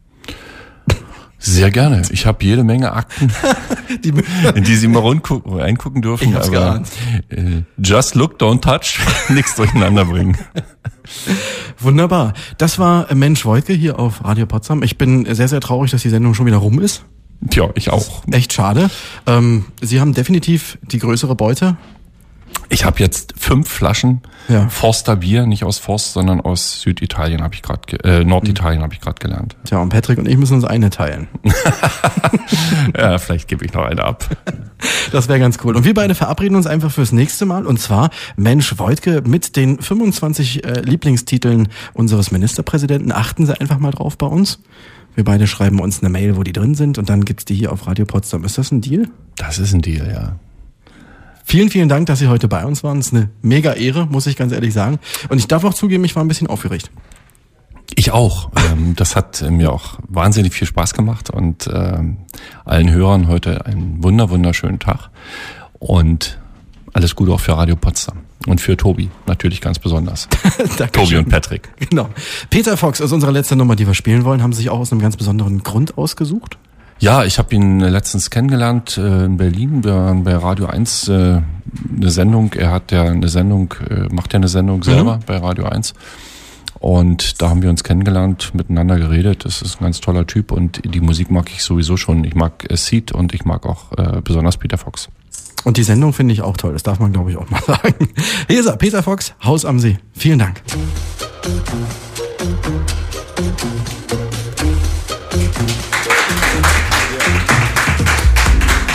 Speaker 3: Sehr gerne. Ich habe jede Menge Akten, die, in die Sie mal reingucken dürfen.
Speaker 2: Ich hab's
Speaker 3: aber
Speaker 2: geahnt.
Speaker 3: Äh, just look, don't touch, nichts durcheinander bringen.
Speaker 2: Wunderbar. Das war Mensch Woidke hier auf Radio Potsdam. Ich bin sehr, sehr traurig, dass die Sendung schon wieder rum ist.
Speaker 3: Tja, ich auch.
Speaker 2: Echt schade. Ähm, Sie haben definitiv die größere Beute.
Speaker 3: Ich habe jetzt fünf Flaschen
Speaker 2: ja.
Speaker 3: Forster Bier, nicht aus Forst, sondern aus Süditalien habe ich gerade, äh, Norditalien habe ich gerade gelernt.
Speaker 2: Tja, und Patrick und ich müssen uns eine teilen.
Speaker 3: Ja, vielleicht gebe ich noch eine ab.
Speaker 2: Das wäre ganz cool. Und wir beide verabreden uns einfach fürs nächste Mal. Und zwar Mensch Woidke mit den fünfundzwanzig äh, Lieblingstiteln unseres Ministerpräsidenten. Achten Sie einfach mal drauf bei uns. Wir beide schreiben uns eine Mail, wo die drin sind. Und dann gibt's die hier auf Radio Potsdam. Ist das ein Deal?
Speaker 3: Das ist ein Deal, ja.
Speaker 2: Vielen, vielen Dank, dass Sie heute bei uns waren. Es ist eine mega Ehre, muss ich ganz ehrlich sagen. Und ich darf auch zugeben, ich war ein bisschen aufgeregt.
Speaker 3: Ich auch. Das hat mir auch wahnsinnig viel Spaß gemacht und allen Hörern heute einen wunder, wunderschönen Tag und alles Gute auch für Radio Potsdam und für Tobi natürlich ganz besonders. Tobi und Patrick.
Speaker 2: Genau. Peter Fox ist unsere letzte Nummer, die wir spielen wollen. Haben Sie sich auch aus einem ganz besonderen Grund ausgesucht?
Speaker 3: Ja, ich habe ihn letztens kennengelernt äh, in Berlin bei, bei Radio eins äh, eine Sendung. Er hat ja eine Sendung, äh, macht ja eine Sendung selber mhm. bei Radio eins. Und da haben wir uns kennengelernt, miteinander geredet. Das ist ein ganz toller Typ und die Musik mag ich sowieso schon. Ich mag äh, Seed und ich mag auch äh, besonders Peter Fox.
Speaker 2: Und die Sendung finde ich auch toll. Das darf man, glaube ich, auch mal sagen. Hier ist er, Peter Fox, Haus am See. Vielen Dank.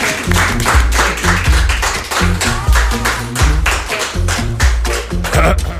Speaker 3: Uh-huh.